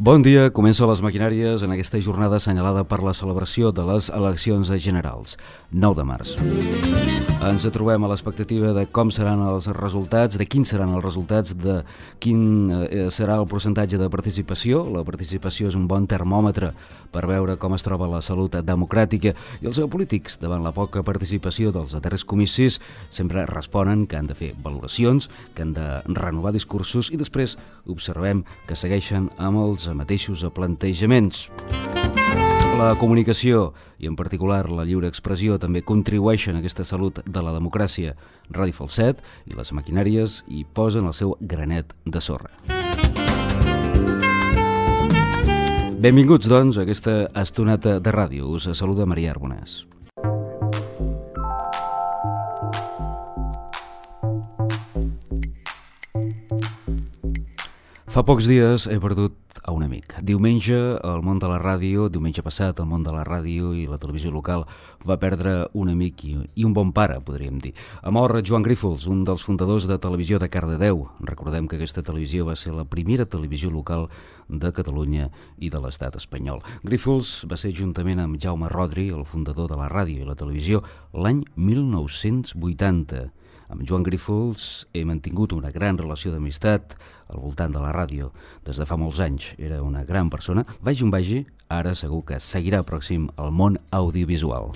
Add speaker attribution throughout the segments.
Speaker 1: Bon dia, comença les maquinàries en aquesta jornada assenyalada per la celebració de les eleccions generals, 9 de març. Ens trobem a l'expectativa de com seran els resultats, de quins seran els resultats, de quin serà el percentatge de participació. La participació és un bon termòmetre per veure com es troba la salut democràtica, i els polítics, davant la poca participació dels darrers comicis, sempre responen que han de fer valoracions, que han de renovar discursos, i després observem que segueixen amb els mateixos plantejaments. La comunicació, i en particular la lliure expressió, també contribueixen a aquesta salut de la democràcia. Ràdio Falset i les maquinàries hi posen el seu granet de sorra. Benvinguts, doncs, a aquesta estoneta de ràdio. Us saluda Maria Arbonès. Fa pocs dies he perdut a un amic. Diumenge, el món de la ràdio, diumenge passat, el món de la ràdio i la televisió local va perdre un amic i un bon pare, podríem dir. Ha mort Joan Grífols, un dels fundadors de Televisió de Cardedeu. Recordem que aquesta televisió va ser la primera televisió local de Catalunya i de l'estat espanyol. Grífols va ser, juntament amb Jaume Rodri, el fundador de la ràdio i la televisió, l'any 1980. Amb Joan Grífols he mantingut una gran relació d'amistat al voltant de la ràdio des de fa molts anys. Era una gran persona. Vagi on vagi, ara segur que seguirà pròxim al món audiovisual.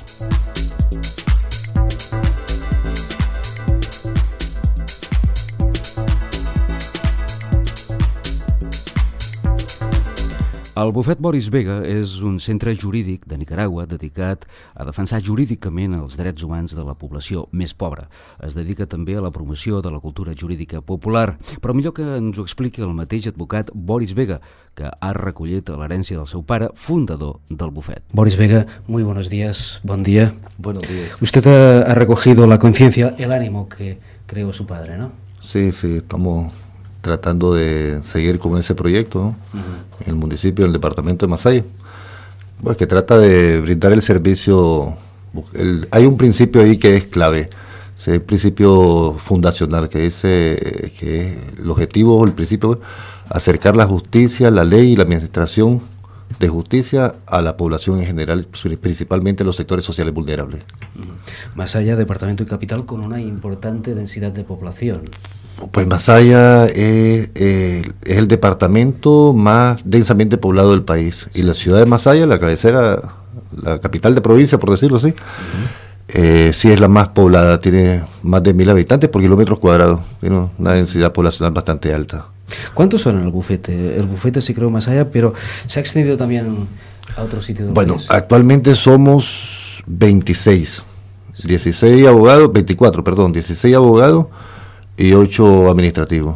Speaker 1: El bufet Boris Vega és un centre jurídic de Nicaragua dedicat a defensar jurídicament els drets humans de la població més pobra. Es dedica també a la promoció de la cultura jurídica popular, però millor que ens ho expliqui el mateix advocat Boris Vega, que ha recollit l'herència del seu pare, fundador del bufet.
Speaker 2: Boris Vega, muy buenos días, buen día.
Speaker 3: Buenos días.
Speaker 2: Usted ha recogido la conciencia, el ánimo que creó su padre, ¿no?
Speaker 3: Sí, estamos tratando de seguir con ese proyecto, ¿no? En el municipio, en el departamento de Masaya, pues que trata de brindar el servicio. Hay un principio ahí que es clave, es el principio fundacional, que dice que es el objetivo, el principio, acercar la justicia, la ley y la administración de justicia a la población en general, principalmente los sectores sociales vulnerables.
Speaker 2: Masaya, departamento y capital con una importante densidad de población.
Speaker 3: Pues Masaya es el departamento más densamente poblado del país, y la ciudad de Masaya, la cabecera, la capital de provincia, por decirlo así, sí es la más poblada, tiene más de 1.000 habitantes por kilómetros cuadrados, tiene una densidad poblacional bastante alta.
Speaker 2: ¿Cuántos son en el bufete? El bufete se creó en Masaya, pero se ha extendido también a otros sitios del país.
Speaker 3: Bueno, actualmente somos 16 abogados, 16 abogados y 8 administrativos.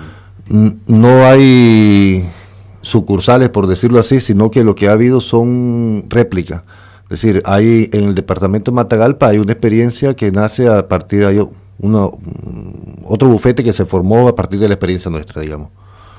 Speaker 3: No hay sucursales, por decirlo así, sino que lo que ha habido son réplicas. Es decir, hay en el departamento de Matagalpa hay una experiencia que nace a partir de otro bufete que se formó a partir de la experiencia nuestra, digamos.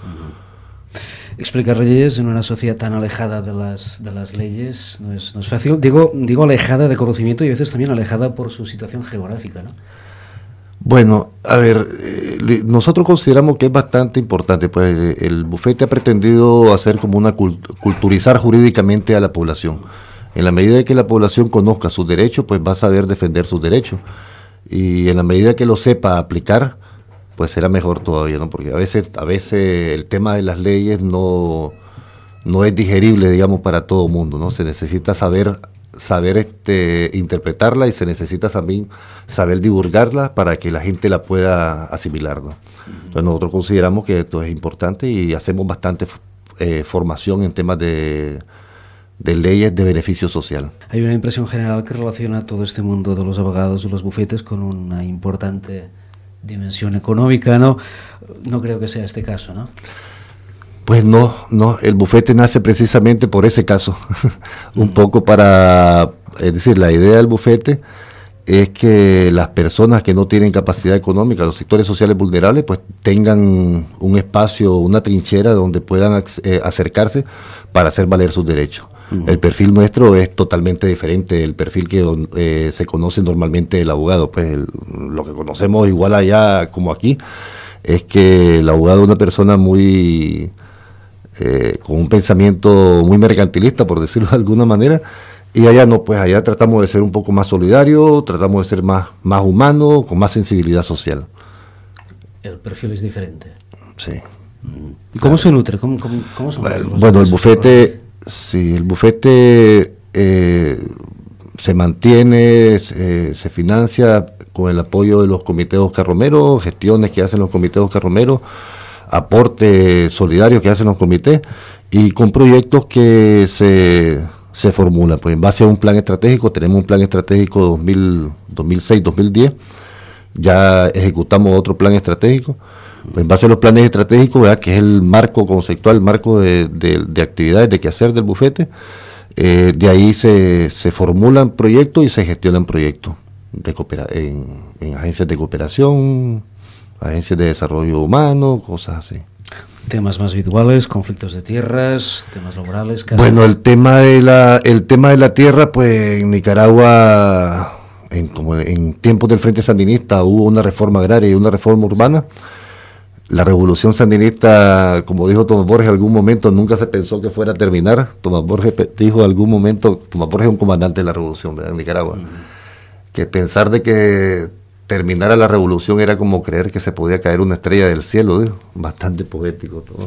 Speaker 2: Explicar leyes en una sociedad tan alejada de las leyes no es fácil. Digo alejada de conocimiento y a veces también alejada por su situación geográfica, ¿no?
Speaker 3: Bueno, a ver, nosotros consideramos que es bastante importante, pues el bufete ha pretendido hacer como culturizar jurídicamente a la población. En la medida que la población conozca sus derechos, pues va a saber defender sus derechos. Y en la medida que lo sepa aplicar, pues será mejor todavía, ¿no? Porque a veces el tema de las leyes no es digerible, digamos, para todo el mundo, ¿no? Se necesita saber interpretarla, y se necesita también saber divulgarla para que la gente la pueda asimilar, ¿no? Entonces nosotros consideramos que esto es importante y hacemos bastante formación en temas de leyes de beneficio social.
Speaker 2: Hay una impresión general que relaciona todo este mundo de los abogados y los bufetes con una importante dimensión económica, ¿no? No creo que sea este caso, ¿no?
Speaker 3: Pues no, el bufete nace precisamente por ese caso, un poco es decir, la idea del bufete es que las personas que no tienen capacidad económica, los sectores sociales vulnerables, pues tengan un espacio, una trinchera donde puedan acercarse para hacer valer sus derechos. El perfil nuestro es totalmente diferente del perfil que se conoce normalmente del abogado. Pues lo que conocemos igual allá como aquí es que el abogado es una persona muy con un pensamiento muy mercantilista, por decirlo de alguna manera, y allá no, pues allá tratamos de ser un poco más solidarios, tratamos de ser más humanos, con más sensibilidad social.
Speaker 2: El perfil es diferente.
Speaker 3: Sí.
Speaker 2: ¿Cómo se nutre? ¿Cómo son
Speaker 3: bueno, el bufete, sí, el bufete se mantiene, se financia con el apoyo de los comités Oscar Romero, gestiones que hacen los comités Oscar Romero, aportes solidarios que hacen los comités y con proyectos que se formulan. Pues en base a un plan estratégico, tenemos un plan estratégico 2006-2010, ya ejecutamos otro plan estratégico. Pues en base a los planes estratégicos, ¿verdad?, que es el marco conceptual, el marco de actividades, de quehacer del bufete, de ahí se formulan proyectos y se gestionan proyectos en agencias de cooperación, agencias de desarrollo humano, cosas así.
Speaker 2: Temas más habituales, conflictos de tierras, temas laborales.
Speaker 3: Bueno, el tema de la tierra, pues en Nicaragua, en tiempos del Frente Sandinista, hubo una reforma agraria y una reforma urbana. La revolución sandinista, como dijo Tomás Borges en algún momento, nunca se pensó que fuera a terminar. Tomás Borges dijo en algún momento, Tomás Borges es un comandante de la revolución, ¿verdad?, en Nicaragua, que pensar de que terminara la revolución era como creer que se podía caer una estrella del cielo, ¿sí? Bastante poético todo.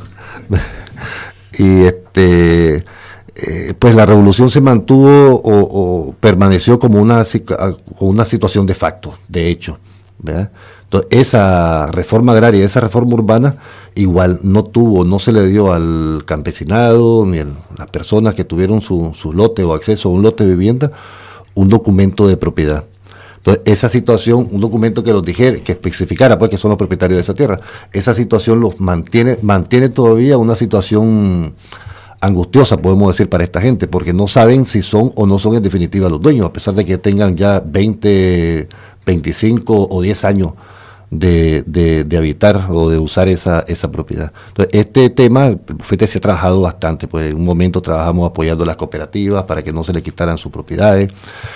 Speaker 3: Y pues la revolución se mantuvo o permaneció como una situación de facto, de hecho, ¿verdad? Entonces, esa reforma agraria, esa reforma urbana, igual no se le dio al campesinado ni a las personas que tuvieron su lote o acceso a un lote de vivienda un documento de propiedad. Entonces, esa situación, un documento que los dijera, que especificara pues que son los propietarios de esa tierra, esa situación los mantiene todavía una situación angustiosa, podemos decir, para esta gente, porque no saben si son o no son en definitiva los dueños, a pesar de que tengan ya 20, 25 o 10 años de habitar o de usar esa propiedad. Entonces, este tema, el bufete se ha trabajado bastante, pues en un momento trabajamos apoyando a las cooperativas para que no se le quitaran sus propiedades.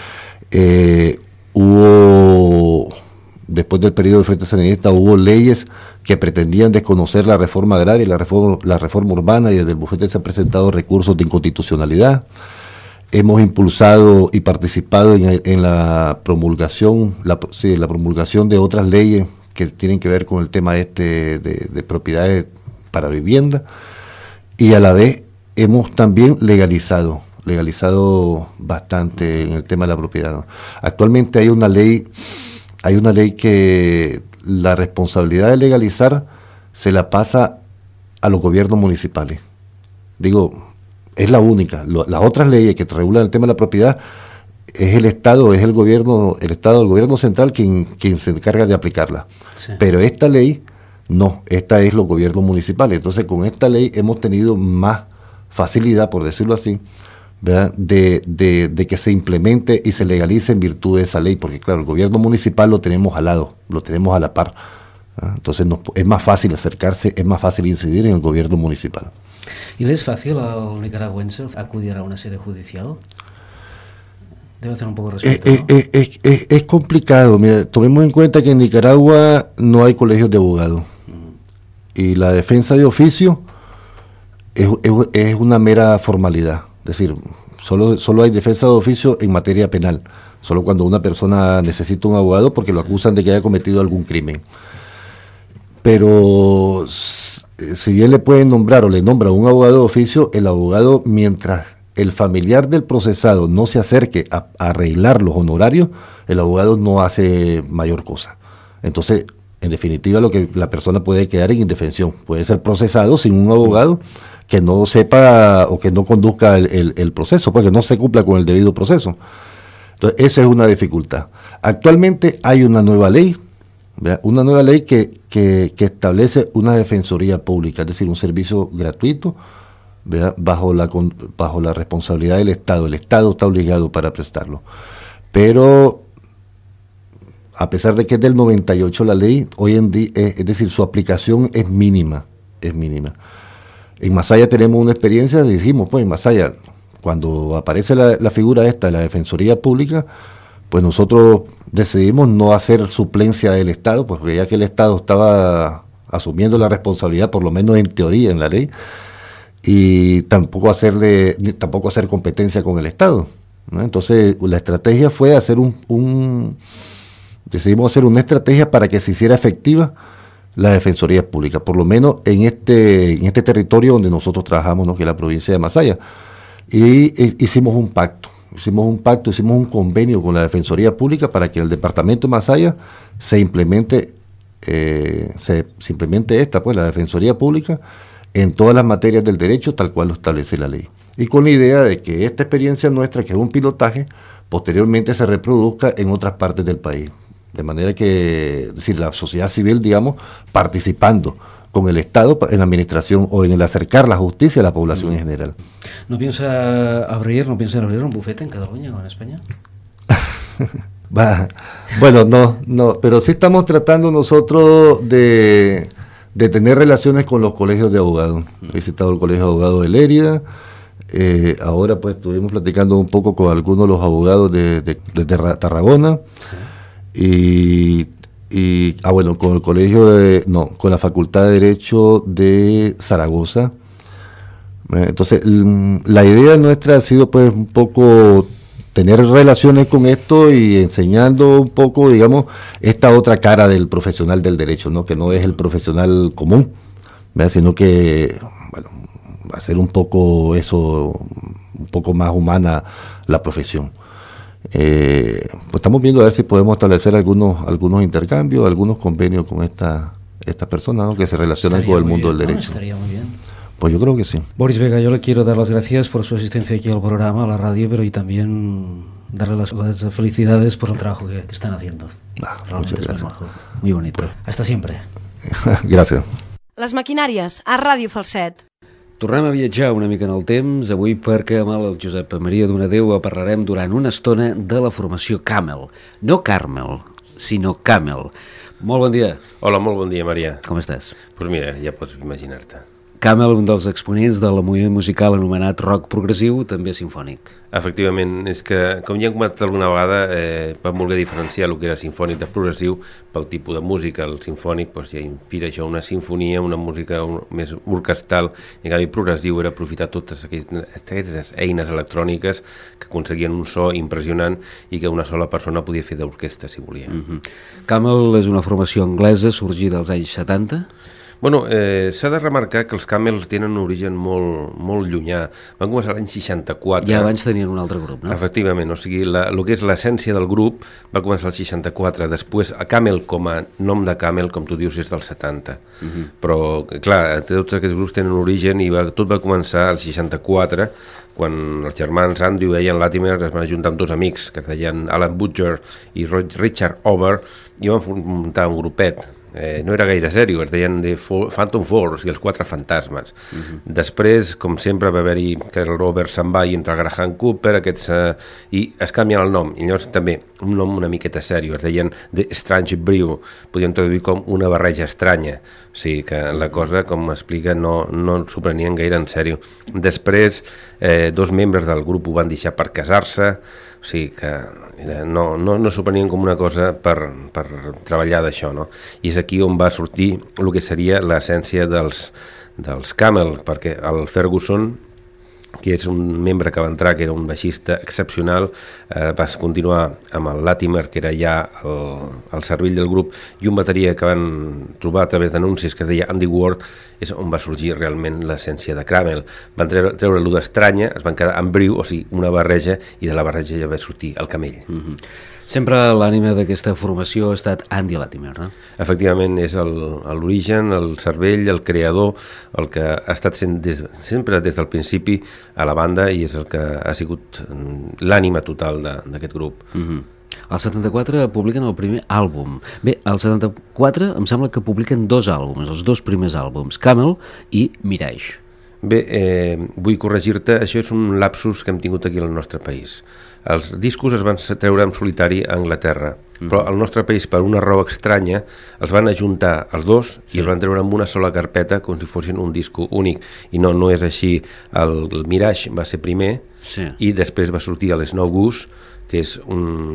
Speaker 3: Después del periodo del Frente Sandinista, hubo leyes que pretendían desconocer la reforma agraria y la reforma urbana, y desde el bufete se han presentado recursos de inconstitucionalidad. Hemos impulsado y participado en la promulgación, la promulgación de otras leyes que tienen que ver con el tema de propiedades para vivienda, y a la vez hemos también legalizado bastante en el tema de la propiedad, ¿no? Actualmente hay una ley que la responsabilidad de legalizar se la pasa a los gobiernos municipales. Digo, es la única. Las otras leyes que regulan el tema de la propiedad es el Estado, el gobierno central quien se encarga de aplicarla. Sí. Pero esta ley no, esta es los gobiernos municipales. Entonces, con esta ley hemos tenido más facilidad, por decirlo así, ¿verdad?, de que se implemente y se legalice en virtud de esa ley, porque claro, el gobierno municipal lo tenemos al lado, lo tenemos a la par, ¿verdad? Entonces es más fácil acercarse, es más fácil incidir en el gobierno municipal.
Speaker 2: ¿Y le es fácil al nicaragüense acudir a una sede judicial? Debe hacer un poco de respeto, ¿no?
Speaker 3: Es complicado. Mira, tomemos en cuenta que en Nicaragua no hay colegios de abogados, y la defensa de oficio es una mera formalidad. Es decir, solo hay defensa de oficio en materia penal, solo cuando una persona necesita un abogado porque lo acusan de que haya cometido algún crimen. Pero si bien le pueden nombrar o le nombra un abogado de oficio, el abogado, mientras el familiar del procesado no se acerque a arreglar los honorarios, el abogado no hace mayor cosa. Entonces, en definitiva, lo que la persona puede quedar en indefensión, puede ser procesado sin un abogado que no sepa o que no conduzca el proceso, pues que no se cumpla con el debido proceso. Entonces, esa es una dificultad. Actualmente hay una nueva ley, ¿verdad?, una nueva ley que establece una defensoría pública, es decir, un servicio gratuito, ¿verdad?, bajo la responsabilidad del Estado. El Estado está obligado para prestarlo. Pero, a pesar de que es del 98 la ley, hoy en día, es decir, su aplicación es mínima. En Masaya tenemos una experiencia, dijimos, pues en Masaya, cuando aparece la figura esta de la Defensoría Pública, pues nosotros decidimos no hacer suplencia del Estado, porque ya que el Estado estaba asumiendo la responsabilidad, por lo menos en teoría, en la ley, y tampoco hacer competencia con el Estado, ¿no? Entonces la estrategia fue decidimos hacer una estrategia para que se hiciera efectiva la Defensoría Pública, por lo menos en este territorio donde nosotros trabajamos, ¿no? Que es la provincia de Masaya. Y hicimos un convenio con la Defensoría Pública para que el departamento de Masaya se implemente la Defensoría Pública en todas las materias del derecho tal cual lo establece la ley. Y con la idea de que esta experiencia nuestra, que es un pilotaje, posteriormente se reproduzca en otras partes del país. De manera que, es decir, la sociedad civil, digamos, participando con el Estado en la administración o en el acercar la justicia a la población en general.
Speaker 2: ¿No piensan abrir un bufete en Cataluña o en España?
Speaker 3: Bueno, no, pero sí estamos tratando nosotros de tener relaciones con los colegios de abogados. He visitado el Colegio de Abogados de Lérida. Ahora pues estuvimos platicando un poco con algunos de los abogados de Tarragona. Sí. Con el con la Facultad de Derecho de Zaragoza. Entonces, la idea nuestra ha sido pues un poco tener relaciones con esto y enseñando un poco, digamos, esta otra cara del profesional del derecho, ¿no? Que no es el profesional común, ¿verdad? Sino que, bueno, va a ser un poco más humana la profesión. Pues estamos viendo a ver si podemos establecer algunos intercambios, algunos convenios con estas personas, ¿no? Que se relacionan con el mundo del derecho.
Speaker 2: Estaría muy bien.
Speaker 3: Pues yo creo que sí.
Speaker 2: Boris Vega, yo le quiero dar las gracias por su asistencia aquí al programa, a la radio, pero y también darle las felicidades por el trabajo que están haciendo. Realmente es muy majo, muy bonito. Hasta siempre.
Speaker 3: Gràcies.
Speaker 4: Les maquinàries, a Ràdio Falset.
Speaker 1: Tornem a viatjar una mica en el temps, avui perquè amb el Josep Maria Donadeu parlarem durant una estona de la formació Camel. No Carmel, sinó Camel. Molt bon dia.
Speaker 5: Hola, molt bon dia, Maria.
Speaker 1: Com estàs?
Speaker 5: Doncs mira, ja pots imaginar-te.
Speaker 1: Camel, un dels exponents del moviment musical anomenat rock progressiu, també sinfònic.
Speaker 5: Efectivament, és que, com ja hem comentat alguna vegada, vam voler diferenciar el que era sinfònic de progressiu pel tipus de música. El sinfònic ja inspira això, una sinfonia, una música més orquestral, i en canvi progressiu era aprofitar totes aquestes eines electròniques que aconseguien un so impressionant i que una sola persona podia fer d'orquestra, si volia.
Speaker 1: Camel és una formació anglesa sorgida als anys 70?
Speaker 5: Bueno, s'ha de remarcar que els Camels tenen un origen molt llunyà. Van començar l'any 64.
Speaker 1: Ja abans tenien un altre grup, no?
Speaker 5: Efectivament, o sigui, el que és l'essència del grup va començar el 64. Després, a Camel, com a nom de Camel, com tu dius, és del 70. Però, clar, tots aquests grups tenen un origen i tot va començar el 64, quan els germans Andrew i Ian Latimer es van ajuntar amb dos amics, que es deien Alan Butcher i Richard Over, i van muntar un grupet. No era gaire sèrio, es deien de Phantom Force i els quatre fantasmes. Després, com sempre, va haver-hi que el Robert se'n va i entra Graham Cooper, i es canvien el nom, i llavors també un nom una miqueta sèrio, es deien The Strange Brew, podien traduir com una barreja estranya, o sigui que la cosa, com m'explica, no s'ho prenien gaire en sèrio. Després, dos membres del grup ho van deixar per casar-se, o sigui que no s'ho prenien com una cosa per treballar d'això, no? I és aquí on va sortir el que seria l'essència dels Camel, perquè el Ferguson, que és un membre que va entrar, que era un baixista excepcional, va continuar amb el Latimer, que era ja el cervell del grup, i un bateria que van trobar a través d'anuncis que es deia Andy Ward, és on va sorgir realment l'essència de Camel. Van treure-lo d'estranya, es van quedar amb Brew, o sigui, una barreja, i de la barreja ja va sortir el camell.
Speaker 1: Sempre l'ànima d'aquesta formació ha estat Andy Latimer, no?
Speaker 5: Efectivament, és l'origen, el cervell, el creador, el que ha estat sempre des del principi a la banda i és el que ha sigut l'ànima total d'aquest grup.
Speaker 1: Al 74 publiquen el primer àlbum. Bé, al 74 em sembla que publiquen dos àlbums, els dos primers àlbums, Camel i Mirage.
Speaker 5: Bé, vull corregir-te, això és un lapsus que hem tingut aquí al nostre país. Els discos es van treure en solitari a Anglaterra, però al nostre país, per una raó estranya, els van ajuntar els dos i els van treure en una sola carpeta com si fossin un disco únic. I no és així. El Mirage va ser primer i després va sortir l'Snow Goose, que és un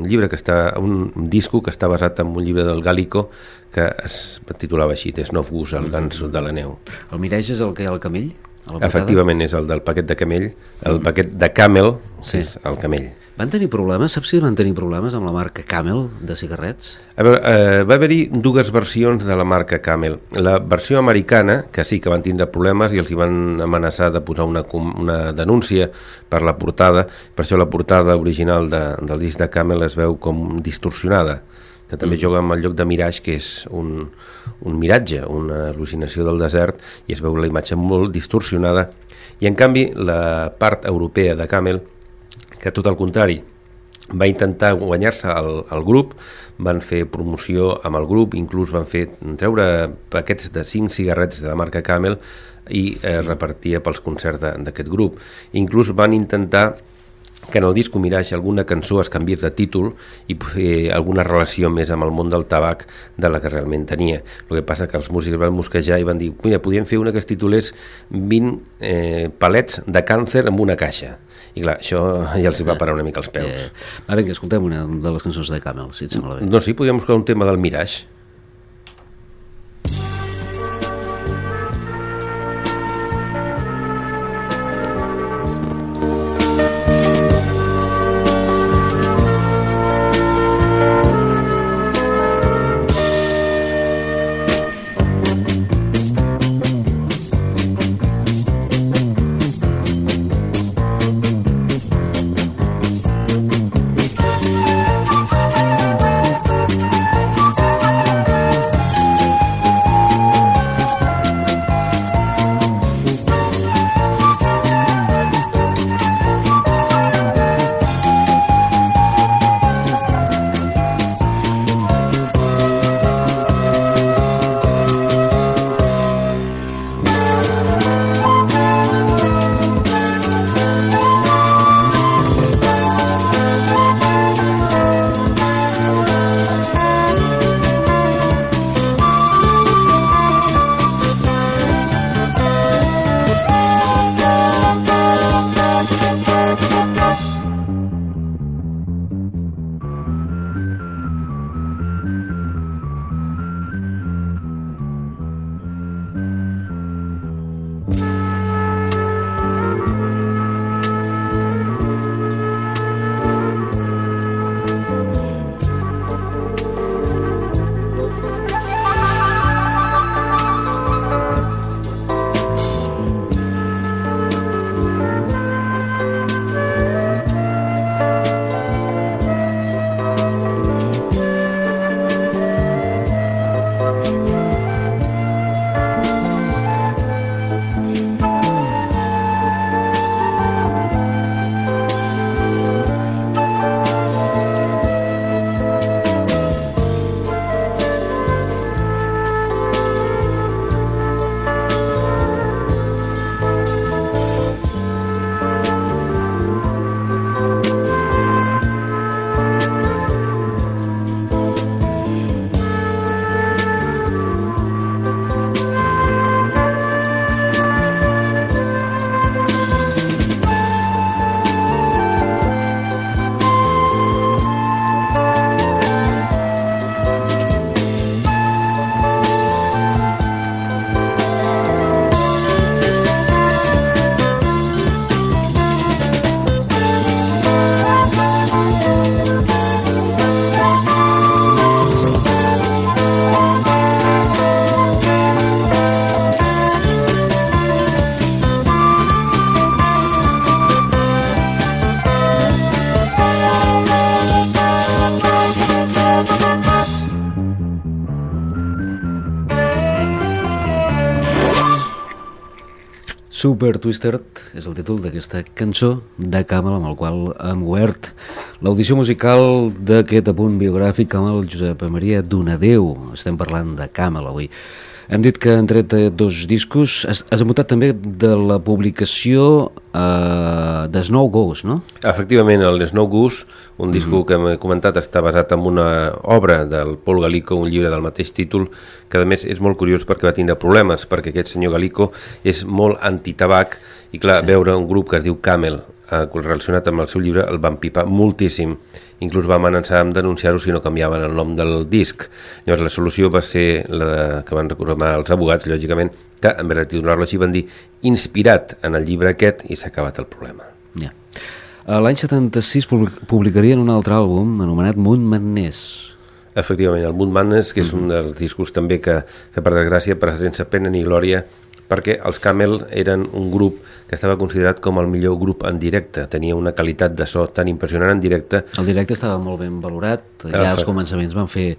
Speaker 5: disco que està basat en un llibre del Gálico que es titulava així, The Snow Goose, el ganso de la neu.
Speaker 1: El Mirage és el que hi ha al camell?
Speaker 5: Efectivament, és el del paquet de camell. El paquet de Camel és el camell.
Speaker 2: Van tenir problemes? Saps si van tenir problemes amb la marca Camel de cigarrets?
Speaker 5: A veure, va haver-hi dues versions de la marca Camel. La versió americana, que sí que van tindre problemes i els hi van amenaçar de posar una denúncia per la portada. Per això la portada original del disc de Camel es veu com distorsionada, que també juga amb el lloc de Mirage, que és un miratge, una al·lucinació del desert, i es veu la imatge molt distorsionada. I en canvi, la part europea de Camel, que tot al contrari, va intentar guanyar-se el grup, van fer promoció amb el grup, inclús van treure paquets de 5 cigarrets de la marca Camel i repartia pels concerts d'aquest grup. Inclús van intentar que en el disc Mirage alguna cançó es canviés de títol i fer alguna relació més amb el món del tabac de la que realment tenia. El que passa que els músics van mosquejar i van dir, mira, podíem fer una que es titulés 20 palets de càncer amb una caixa. I clar, això ja els va parar una mica els peus.
Speaker 2: Va, vinga, escoltem una de les cançons de Camel, si et sembla bé.
Speaker 5: Doncs sí, podríem buscar un tema del Mirage.
Speaker 2: Super Twisted és el títol d'aquesta cançó de Camel amb el qual hem obert l'audició musical d'aquest apunt biogràfic amb el Josep Maria Donadeu. Estem parlant de Camel avui. Hem dit que han tret 2 discos. Has apuntat també de la publicació de Snow Goose, no?
Speaker 5: Efectivament, el Snow Goose, un disco que hem comentat, està basat en una obra del Paul Gallico, un llibre del mateix títol, que a més és molt curiós perquè va tindre problemes, perquè aquest senyor Gallico és molt antitabac i clar, veure un grup que es diu Camel relacionat amb el seu llibre el van pipar moltíssim. Inclús vam amenaçar amb denunciar-ho si no canviaven el nom del disc. Llavors la solució va ser la que van reclamar els abogats, lògicament, que en vez de titular-lo així van dir inspirat en el llibre aquest i s'ha acabat el problema.
Speaker 2: Ja. L'any 76 publicarien un altre àlbum anomenat Moon Madness.
Speaker 5: Efectivament, el Moon Madness, que és un dels discos també que per desgràcia passa sense pena ni glòria, perquè els Camel eren un grup que estava considerat com el millor grup en directe. Tenia una qualitat de so tan impressionant en directe.
Speaker 2: El directe estava molt ben valorat. Ja als començaments van fer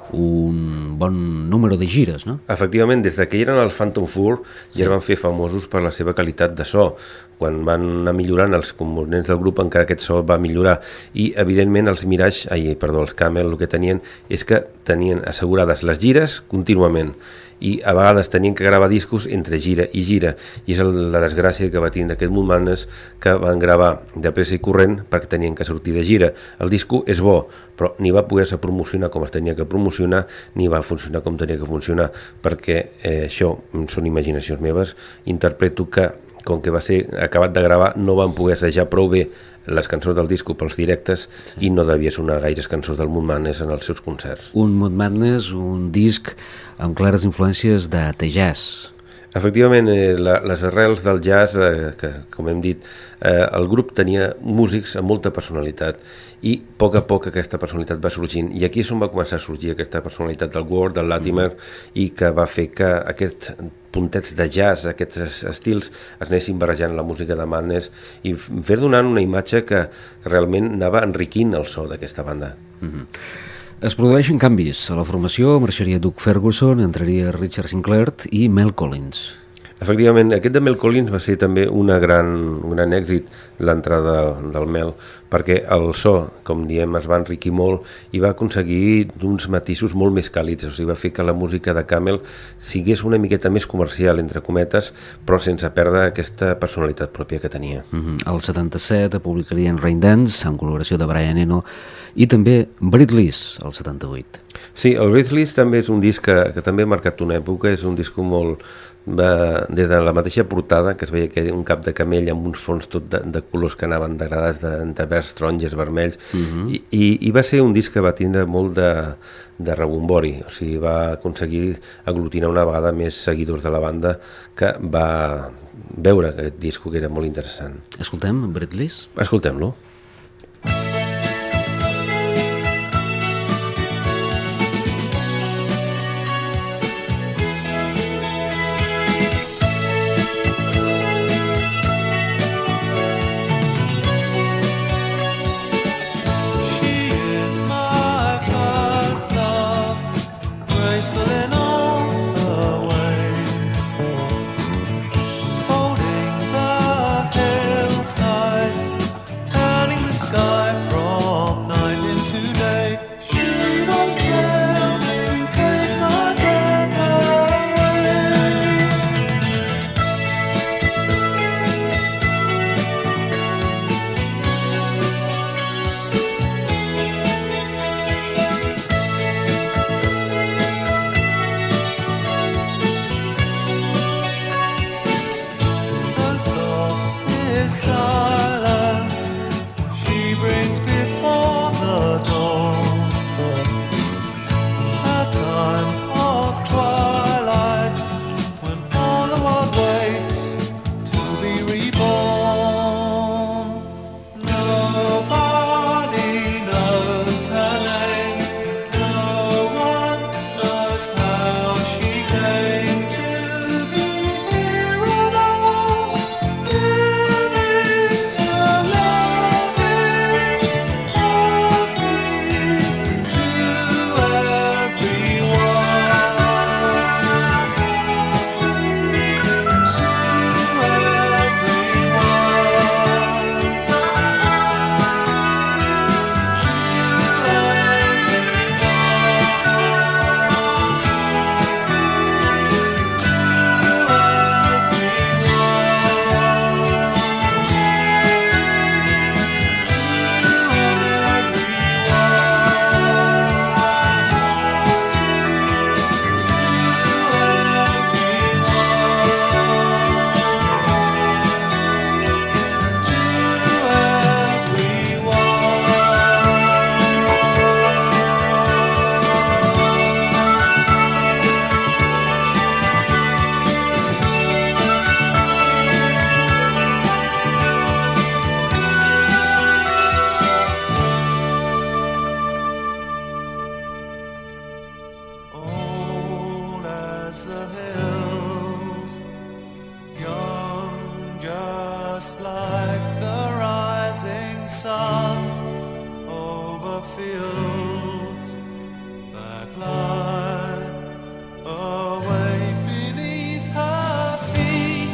Speaker 2: un bon número de gires, no?
Speaker 5: Efectivament, des que eren els Phantom Four ja van fer famosos per la seva qualitat de so. Quan van anar millorant els components del grup, encara aquest so va millorar. I, evidentment, els els Camel, el que tenien és que tenien assegurades les gires contínuament. I a vegades tenien que gravar discos entre gira i gira, i és la desgràcia que va tindre aquest Moon Madness, que van gravar de pressa i corrent perquè tenien que sortir de gira. El disco és bo, però ni va poder-se promocionar com es tenia que promocionar, ni va funcionar com tenia que funcionar, perquè això són imaginacions meves. Interpreto que, com que va ser acabat de gravar, no van poder assajar prou bé les cançons del disco pels directes i no devia sonar gaires cançons del Moon Madness en els seus concerts.
Speaker 2: Un Moon Madness, un disc amb clares influències de jazz.
Speaker 5: Efectivament, les arrels del jazz, que com hem dit, el grup tenia músics amb molta personalitat i a poc aquesta personalitat va sorgint, i aquí és on va començar a sorgir aquesta personalitat del Ward, del Latimer, i que va fer que aquests puntets de jazz, aquests estils es anessin barrejant la música de Madness i fer donant una imatge que realment anava enriquint el so d'aquesta banda.
Speaker 2: Es produeixen canvis. A la formació marxaria Doug Ferguson, entraria Richard Sinclair i Mel Collins.
Speaker 5: Efectivament, aquest de Mel Collins va ser també un gran èxit, l'entrada del Mel, perquè el so, com diem, es va enriquir molt i va aconseguir uns matisos molt més càlids, o sigui, va fer que la música de Camel sigués una miqueta més comercial, entre cometes, però sense perdre aquesta personalitat pròpia que tenia.
Speaker 2: Al 77 publicarien Rain Dance, amb col·laboració de Brian Eno, i també Breathless, al 78.
Speaker 5: Sí, el Breathless també és un disc que també ha marcat una època, és un disc molt... des de la mateixa portada, que es veia que un cap de camell amb uns fons tot de colors que anaven degradats de verds, taronges, vermells, i va ser un disc que va tindre molt de rebombori, o sigui, va aconseguir aglutinar una vegada més seguidors de la banda, que va veure aquest disc que era molt interessant.
Speaker 2: Escoltem Breathless?
Speaker 5: Escoltem-lo.
Speaker 6: Holding the hillside, turning across the hills, young just like the rising sun, over fields that lie away beneath her feet.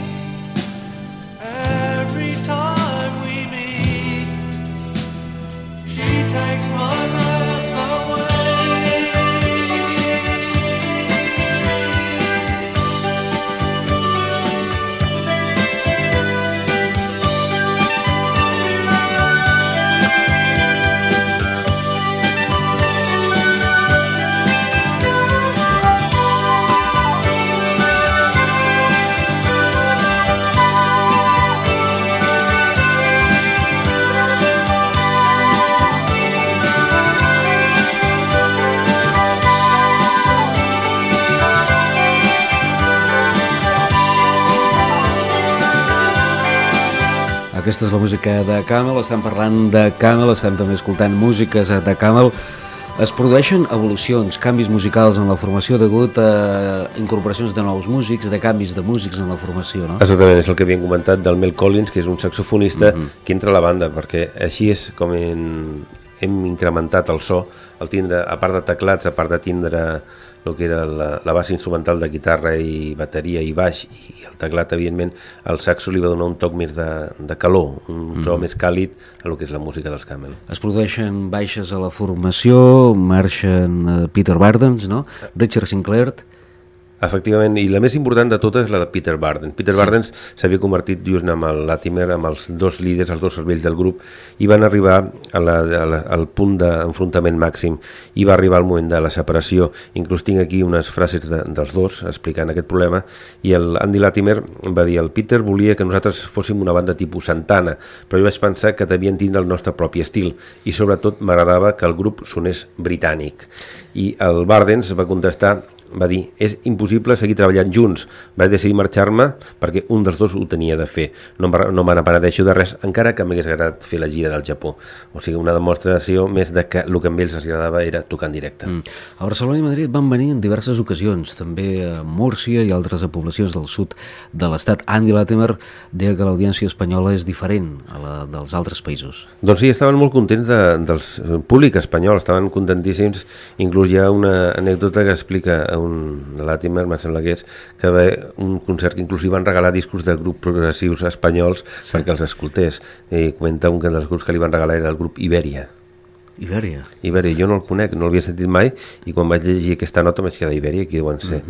Speaker 6: Every time we meet, she takes my breath away.
Speaker 2: Aquesta és la música de Camel, estem parlant de Camel, estem també escoltant músiques de Camel. Es produeixen evolucions, canvis musicals en la formació degut a incorporacions de nous músics, de canvis de músics en la formació, no?
Speaker 5: Exactament, és el que havíem comentat del Mel Collins, que és un saxofonista que entra a la banda, perquè així és com hem incrementat el so, el tindre, a part de teclats, a part de tindre el que era la base instrumental de guitarra i bateria i baix i el teclat, evidentment, el saxo li va donar un toc més de calor, un to més càlid a lo que és la música dels Camel.
Speaker 2: Es produeixen baixes a la formació, marxen Peter Bardens, no? Richard Sinclair.
Speaker 5: Efectivament, i la més important de totes és la de Peter Bardens. Peter Bardens s'havia convertit just amb el Latimer, amb els dos líders, els dos cervells del grup, i van arribar al punt d'enfrontament màxim, i va arribar el moment de la separació. Inclús tinc aquí unes frases dels dos explicant aquest problema, i Andy Latimer va dir: el Peter volia que nosaltres fóssim una banda tipus Santana, però jo vaig pensar que devien tindre el nostre propi estil, i sobretot m'agradava que el grup sonés britànic. I el Bardens va contestar, va dir: és impossible seguir treballant junts, vaig decidir marxar-me perquè un dels dos ho tenia de fer, no me n'apenedeixo de res, encara que m'hagués agradat fer la gira del Japó. O sigui, una demostració més de que el que a ells els agradava era tocar en directe.
Speaker 2: A Barcelona i Madrid van venir en diverses ocasions, també a Múrcia i altres poblacions del sud de l'estat. Andy Latimer deia que l'audiència espanyola és diferent a la dels altres països.
Speaker 5: Doncs sí, estaven molt contents del públic espanyol, estaven contentíssims. Inclús hi ha una anècdota que explica de Latimer, em sembla que és, que va un concert que inclús hi van regalar discos de grups progressius espanyols perquè els escoltés. I comenta un dels grups que li van regalar era el grup Ibèria.
Speaker 2: Ibèria?
Speaker 5: Ibèria, jo no el conec, no l'havia sentit mai, i quan vaig llegir aquesta nota vaig quedar: Ibèria, qui deuen ser?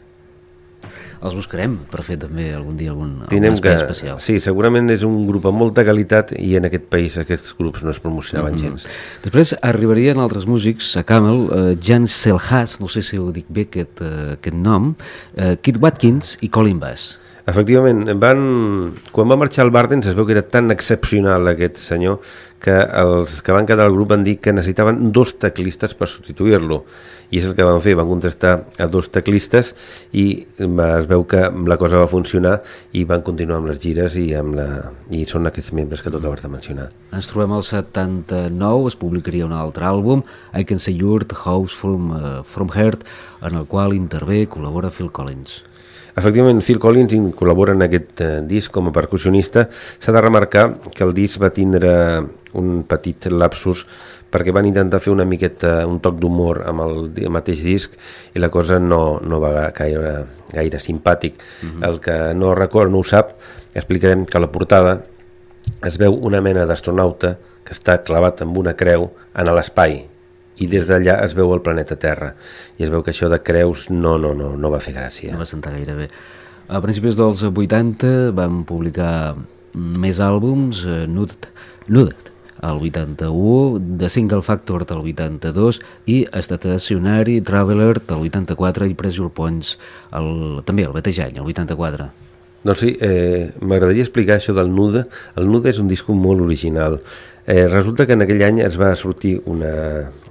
Speaker 2: Els buscarem per fer també algun dia algun
Speaker 5: espai
Speaker 2: especial.
Speaker 5: Sí, segurament és un grup amb molta qualitat, i en aquest país aquests grups no es promocionaven gens.
Speaker 2: Després arribarien altres músics a Camel, Jan Selhas, no sé si ho dic bé aquest nom, Keith Watkins i Colin Bass.
Speaker 5: Efectivament, quan va marxar el Bardens es veu que era tan excepcional aquest senyor que els que van quedar al grup van dir que necessitaven 2 teclistes per substituir-lo, i és el que van fer, van contractar a 2 teclistes i es veu que la cosa va funcionar i van continuar amb les gires i són aquests membres que tu acabes de mencionar.
Speaker 2: Ens trobem al 79, es publicaria un altre àlbum, I Can See Your House from Heart, en el qual intervé i col·labora Phil Collins.
Speaker 5: Efectivament, Phil Collins col·labora en aquest disc com a percussionista. S'ha de remarcar que el disc va tindre un petit lapsus perquè van intentar fer una miqueta un toc d'humor amb el mateix disc i la cosa no va gaire simpàtic. El que no recorda, no ho sap, explicarem que a la portada es veu una mena d'astronauta que està clavat amb una creu en l'espai, i des d'allà es veu el planeta Terra, i es veu que això de creus no va fer gràcia.
Speaker 2: No va sentar gaire bé. A principis dels 80 van publicar més àlbums, Nudet al 81, The Single Factor del 82 i Stationary Traveler del 84 i Pressure Points també el mateix any, el 84.
Speaker 5: Doncs sí, m'agradaria explicar això del Nude. El Nude és un disc molt original. Resulta que en aquell any es va sortir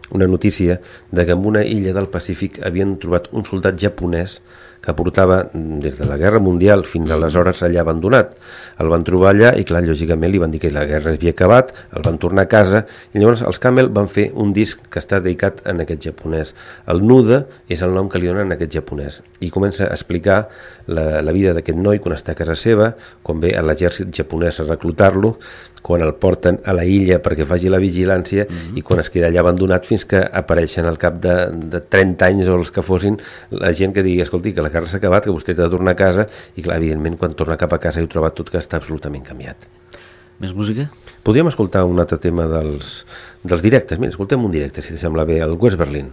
Speaker 5: una notícia de que en una illa del Pacífic havien trobat un soldat japonès que portava des de la Guerra Mundial fins aleshores allà abandonat. El van trobar allà i, clar, lògicament li van dir que la guerra havia acabat, el van tornar a casa i llavors els Camel van fer un disc que està dedicat a aquest japonès. El Nuda és el nom que li donen a aquest japonès i comença a explicar la vida d'aquest noi quan està a casa seva, quan ve a l'exèrcit japonès a reclutar-lo, quan el porten a la illa perquè faci la vigilància i quan es queda allà abandonat fins que apareixen al cap de 30 anys o els que fossin la gent que digui, escolti, que la guerra s'ha acabat, que vostè ha de tornar a casa i clar, evidentment quan torna cap a casa heu trobat tot que està absolutament canviat.
Speaker 2: Més música?
Speaker 5: Podríem escoltar un altre tema dels directes. Mira, escoltem un directe, si te sembla bé, el West Berlin.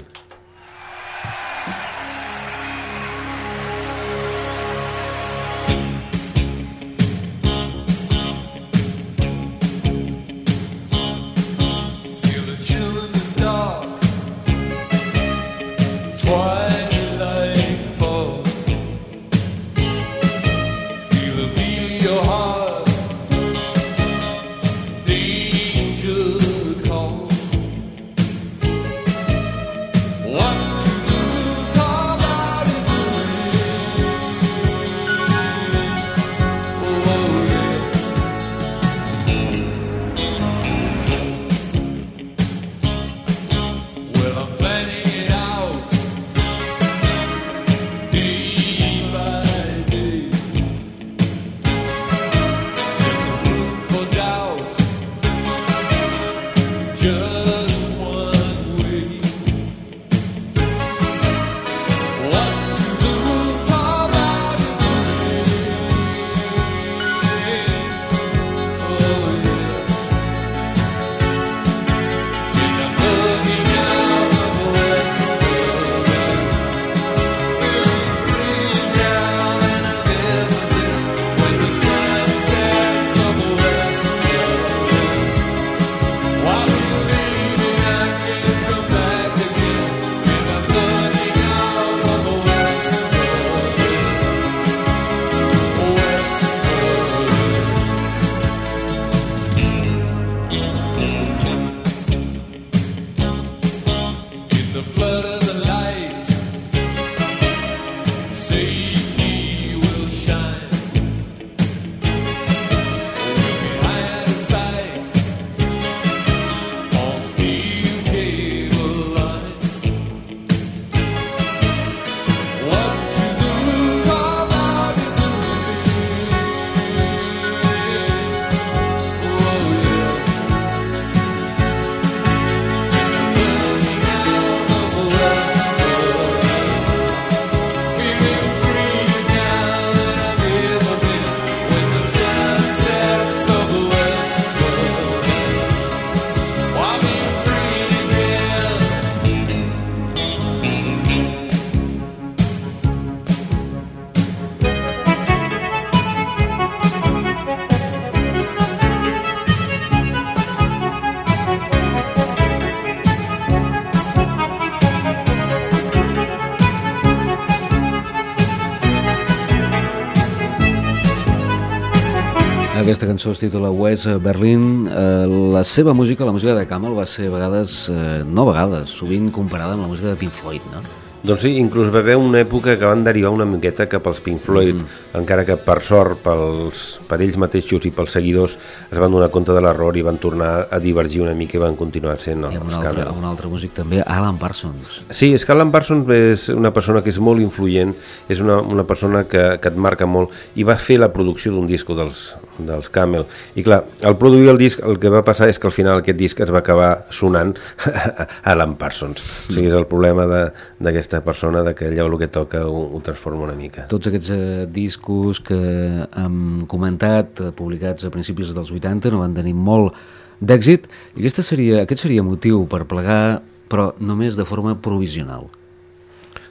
Speaker 2: Aquesta cançó es titula West Berlin. La seva música, la música de Camel, va ser a vegades, no a vegades, sovint comparada amb la música de Pink Floyd, no?
Speaker 5: Doncs sí, inclús va haver una època que van derivar una miqueta cap als Pink Floyd, encara que per sort per ells mateixos i pels seguidors es van donar compte de l'error i van tornar a divergir una mica i van continuar sent
Speaker 2: I amb un altre músic també, Alan Parsons.
Speaker 5: Sí, és que Alan Parsons és una persona que és molt influent, és una persona que et marca molt i va fer la producció d'un disco dels Camel. I clar, al produir el disc el que va passar és que al final aquest disc es va acabar sonant Alan Parsons. O sigui, és el problema d'aquesta persona que allò el que toca ho transforma una mica.
Speaker 2: Tots aquests discos que hem comentat, publicats a principis dels 80, no van tenir molt d'èxit i aquest seria motiu per plegar, però només de forma provisional.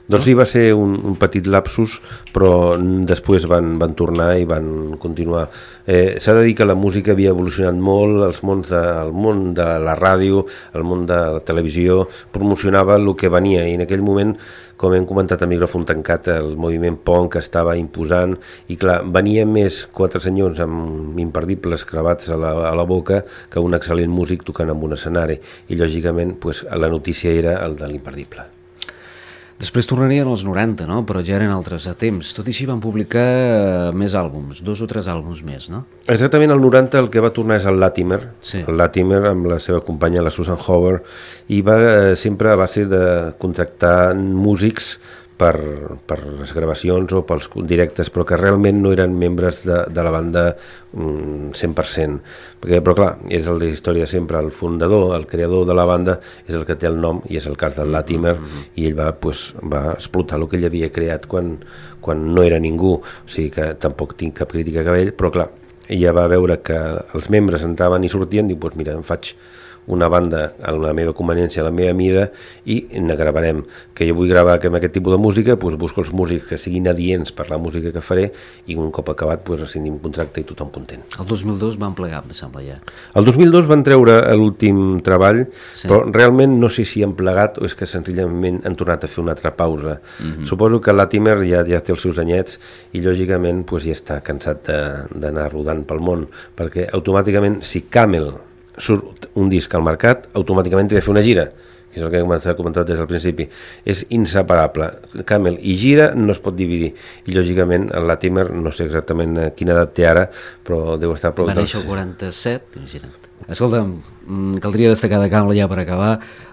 Speaker 5: Doncs sí, va ser un petit lapsus, però després van tornar i van continuar. S'ha de dir que la música havia evolucionat molt, el món de la ràdio, el món de la televisió, promocionava el que venia, i en aquell moment, com hem comentat a micròfon tancat, el moviment punk estava imposant, i clar, venia més 4 senyors amb imperdibles clavats a la boca que un excel·lent músic tocant amb un escenari, i lògicament pues, la notícia era el de l'imperdible.
Speaker 2: Després tornarien als 90, no? Però ja eren altres temps. Tot i així van publicar més àlbums, 2 o 3 àlbums més, no?
Speaker 5: Exactament, el 90 el que va tornar és el Latimer,
Speaker 2: Sí.
Speaker 5: El Latimer amb la seva companya, la Susan Hover, i sempre va ser de contractar músics per les gravacions o pels directes, però que realment no eren membres de la banda 100%, però clar, és la història sempre, el fundador, el creador de la banda és el que té el nom i és el cas del Latimer, i ell va explotar el que ell havia creat quan no era ningú, o sigui que tampoc tinc cap crítica cap a ell, però clar, ella va veure que els membres entraven i sortien, diu, doncs mira, em faig una banda a la meva conveniència, a la meva mida, i ne gravarem. Que jo vull gravar amb aquest tipus de música, doncs busco els músics que siguin adients per la música que faré, i un cop acabat doncs rescindim contracte i tothom content.
Speaker 2: El 2002 van plegar, em sembla ja.
Speaker 5: El 2002 van treure l'últim treball,
Speaker 2: Sí.
Speaker 5: però realment no sé si han plegat o és que senzillament han tornat a fer una altra pausa. Suposo que Latimer ja té els seus anyets i lògicament doncs, ja està cansat d'anar rodant pel món, perquè automàticament si Camel surt un disc al mercat, automàticament té de fer una gira, que és el que he comentat des del principi. És inseparable. Camel i gira no es pot dividir. I lògicament el Latimer, no sé exactament quina edat té ara, però deu estar prou...
Speaker 2: Va néixer el 47, imagina't. Escolta'm, caldria destacar de Camel ja per acabar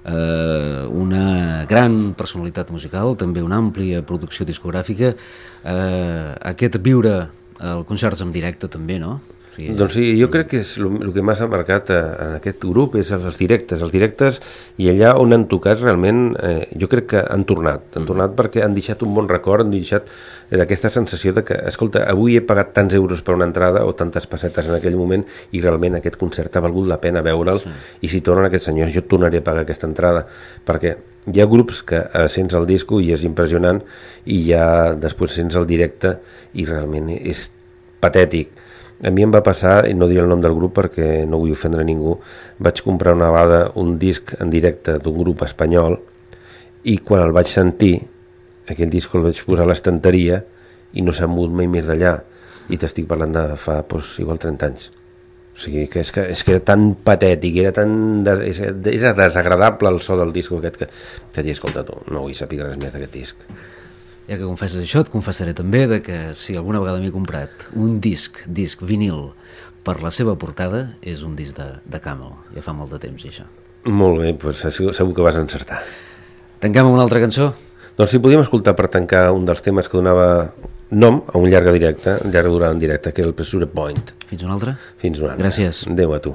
Speaker 2: una gran personalitat musical, també una àmplia producció discogràfica, aquest viure els concerts en directe també, no? Sí.
Speaker 5: Doncs sí, jo crec que és el que m'ha marcat en aquest grup és els directes, i allà on han tocat realment jo crec que han tornat perquè han deixat un bon record, han deixat aquesta sensació de que, escolta, avui he pagat tants euros per una entrada o tantes pessetes en aquell moment i realment aquest concert ha valgut la pena veure'l, i si tornen aquests senyors jo tornaré a pagar aquesta entrada, perquè hi ha grups que sents el disco i és impressionant i ja després sents el directe i realment és patètic. A mi em va passar, i no diré el nom del grup perquè no vull ofendre ningú, vaig comprar una vegada un disc en directe d'un grup espanyol i quan el vaig sentir, aquell disc el vaig posar a l'estanteria i no s'ha mogut mai més d'allà, i t'estic parlant de fa igual 30 anys. O sigui, que és que era tan patètic, era desagradable el so del disc aquest que dius, escolta tu, no vull saber res més d'aquest disc.
Speaker 2: Ja que confesses això, et confessaré també de que si alguna vegada m'he comprat un disc vinil per la seva portada, és un disc de Camel. Ja fa molt de temps, això.
Speaker 5: Molt bé, doncs segur que vas encertar.
Speaker 2: Tanquem amb una altra cançó?
Speaker 5: Doncs si podíem escoltar per tancar un dels temes que donava nom a un llarga durada en directe, que era el Pressure Point.
Speaker 2: Fins una altra?
Speaker 5: Fins una altra.
Speaker 2: Gràcies.
Speaker 5: Adéu a tu.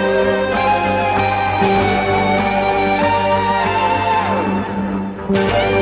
Speaker 6: Thank you.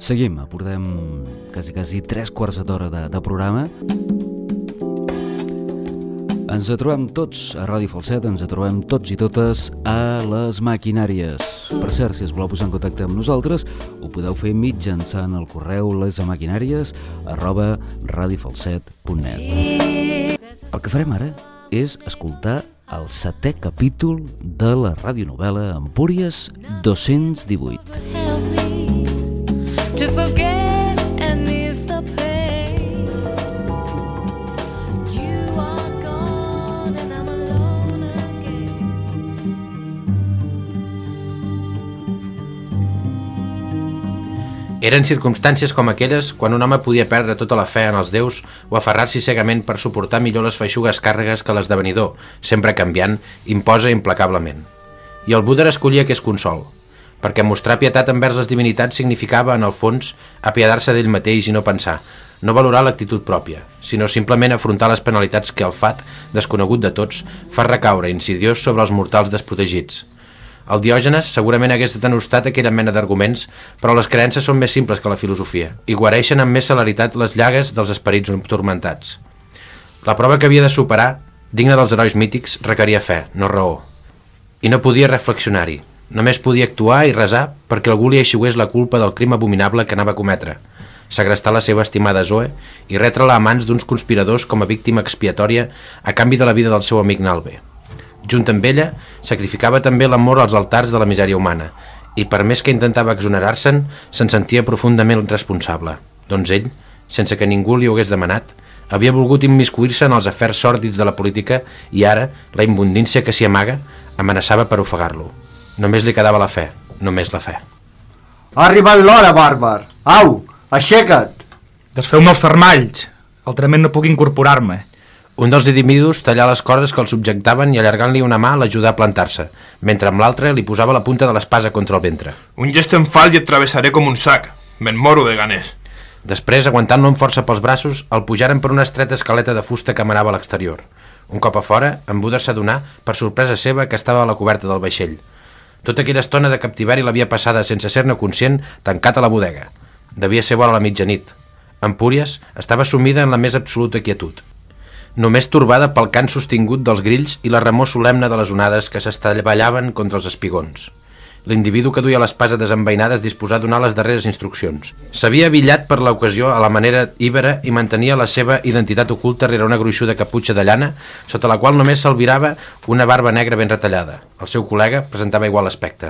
Speaker 1: Seguim, portem quasi 3 quarts d'hora de programa. Ens trobem tots a Ràdio Falset, ens trobem tots i totes a les maquinàries. Per cert, si es voleu posar en contacte amb nosaltres, ho podeu fer mitjançant el correu lesmaquinàries@radiofalset.net. El que farem ara és escoltar el 7è capítol de la radionovel·la Empúries 218.
Speaker 7: To forget and ease the pain. You are gone and I'm alone again.
Speaker 8: Eren circumstàncies com aquelles quan un home podia perdre tota la fe en els déus o aferrar-s'hi cegament per suportar millor les feixugues càrregues que l'esdevenidor, sempre canviant, imposa implacablement. I el Buda escollia aquest consol, perquè mostrar pietat envers les divinitats significava, en el fons, apiadar-se d'ell mateix i no pensar, no valorar l'actitud pròpia, sinó simplement afrontar les penalitats que el fat, desconegut de tots, fa recaure insidiós sobre els mortals desprotegits. El Diògenes segurament hagués denostat aquella mena d'arguments, però les creences són més simples que la filosofia i guareixen amb més celeritat les llagues dels esperits tormentats. La prova que havia de superar, digna dels herois mítics, requeria fe, no raó. I no podia reflexionar-hi. Només podia actuar i resar perquè algú li eixugués la culpa del crim abominable que anava a cometre, segrestar la seva estimada Zoe i retre-la a mans d'uns conspiradors com a víctima expiatòria a canvi de la vida del seu amic Nalbe. Junt amb ella, sacrificava també l'amor als altars de la misèria humana i per més que intentava exonerar-se'n, se'n sentia profundament responsable. Doncs ell, sense que ningú li ho hagués demanat, havia volgut immiscuir-se en els afers sòrdids de la política i ara, la imbundícia que s'hi amaga, amenaçava per ofegar-lo. Només li quedava la fe, només la fe.
Speaker 9: Ha arribat l'hora, bàrbar! Au, aixeca't!
Speaker 10: Desfeu-me els fermalls, altrament no puc incorporar-me.
Speaker 8: Un dels individus tallà les cordes que el subjectaven i allargant-li una mà l'ajudà a plantar-se, mentre amb l'altra li posava la punta de l'espasa contra el ventre.
Speaker 11: Un gest en fals i et travessaré com un sac. Me'n moro de ganes.
Speaker 8: Després, aguantant-lo amb força pels braços, el pujaren per una estreta escaleta de fusta que manava a l'exterior. Un cop a fora, en Buda s'adonà, per sorpresa seva, que estava a la coberta del vaixell. Tota aquella estona de captiveri l'havia passada sense ser-ne conscient, tancat a la bodega. Devia ser vora la mitjanit. Empúries estava sumida en la més absoluta quietud, només torbada pel cant sostingut dels grills i la remor solemne de les onades que s'estavellaven contra els espigons. L'individu que duia l'espasa desenveinada es disposà a donar les darreres instruccions. S'havia abillat per l'ocasió a la manera íbera i mantenia la seva identitat oculta rere una gruixuda caputxa de llana, sota la qual només s'albirava una barba negra ben retallada. El seu col·lega presentava igual aspecte.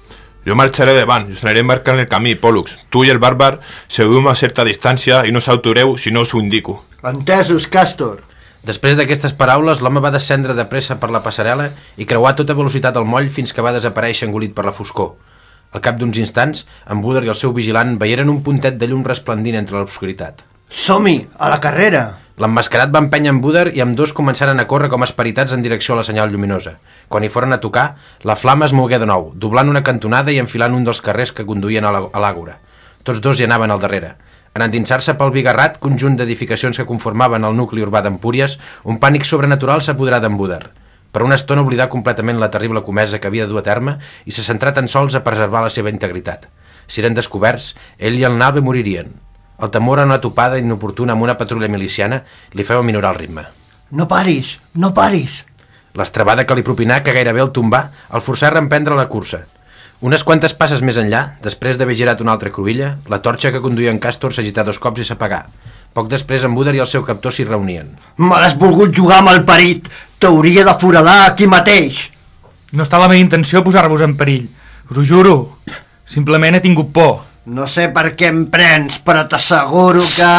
Speaker 11: Jo marxaré davant i us aniré marcant el camí, Pòl·lux. Tu i el bàrbar seguiu a certa distància i no s'autoreu si no us ho indico.
Speaker 9: Entesos, Càstor.
Speaker 8: Després d'aquestes paraules, l'home va descendre de pressa per la passarel·la i creuar a tota velocitat el moll fins que va desaparèixer engolit per la foscor. Al cap d'uns instants, en Buda i el seu vigilant veieren un puntet de llum resplendint entre l'obscuritat.
Speaker 9: Som-hi, a la carrera!
Speaker 8: L'emmascarat va empènyer en Buda i ambdós començaren a córrer com esperitats en direcció a la senyal lluminosa. Quan hi foren a tocar, la flama es mogué de nou, doblant una cantonada i enfilant un dels carrers que conduïen a l'àgora. Tots dos hi anaven al darrere. En endinsar-se pel bigarrat conjunt d'edificacions que conformaven el nucli urbà d'Empúries, un pànic sobrenatural s'apoderà d'en Buda. Per una estona oblidà completament la terrible comesa que havia de dur a terme i se centrà tan sols a preservar la seva integritat. Si eren descoberts, ell i el Nalbe moririen. El temor a una topada inoportuna amb una patrulla miliciana li feia minorar el ritme.
Speaker 9: No paris, no paris!
Speaker 8: L'estrabada que li propinà, que gairebé el tombà, el forçà a reemprendre la cursa. Unes quantes passes més enllà, després d'haver girat una altra cruïlla, la torxa que conduïa en Càstor s'agità 2 cops i s'apagà. Poc després en Buda i el seu captor s'hi reunien.
Speaker 9: Me l'has volgut jugar amb el perit! T'hauria de foradar aquí mateix!
Speaker 10: No està la meva intenció posar-vos en perill. Us ho juro. Simplement he tingut por.
Speaker 9: No sé per què em prens, però t'asseguro que...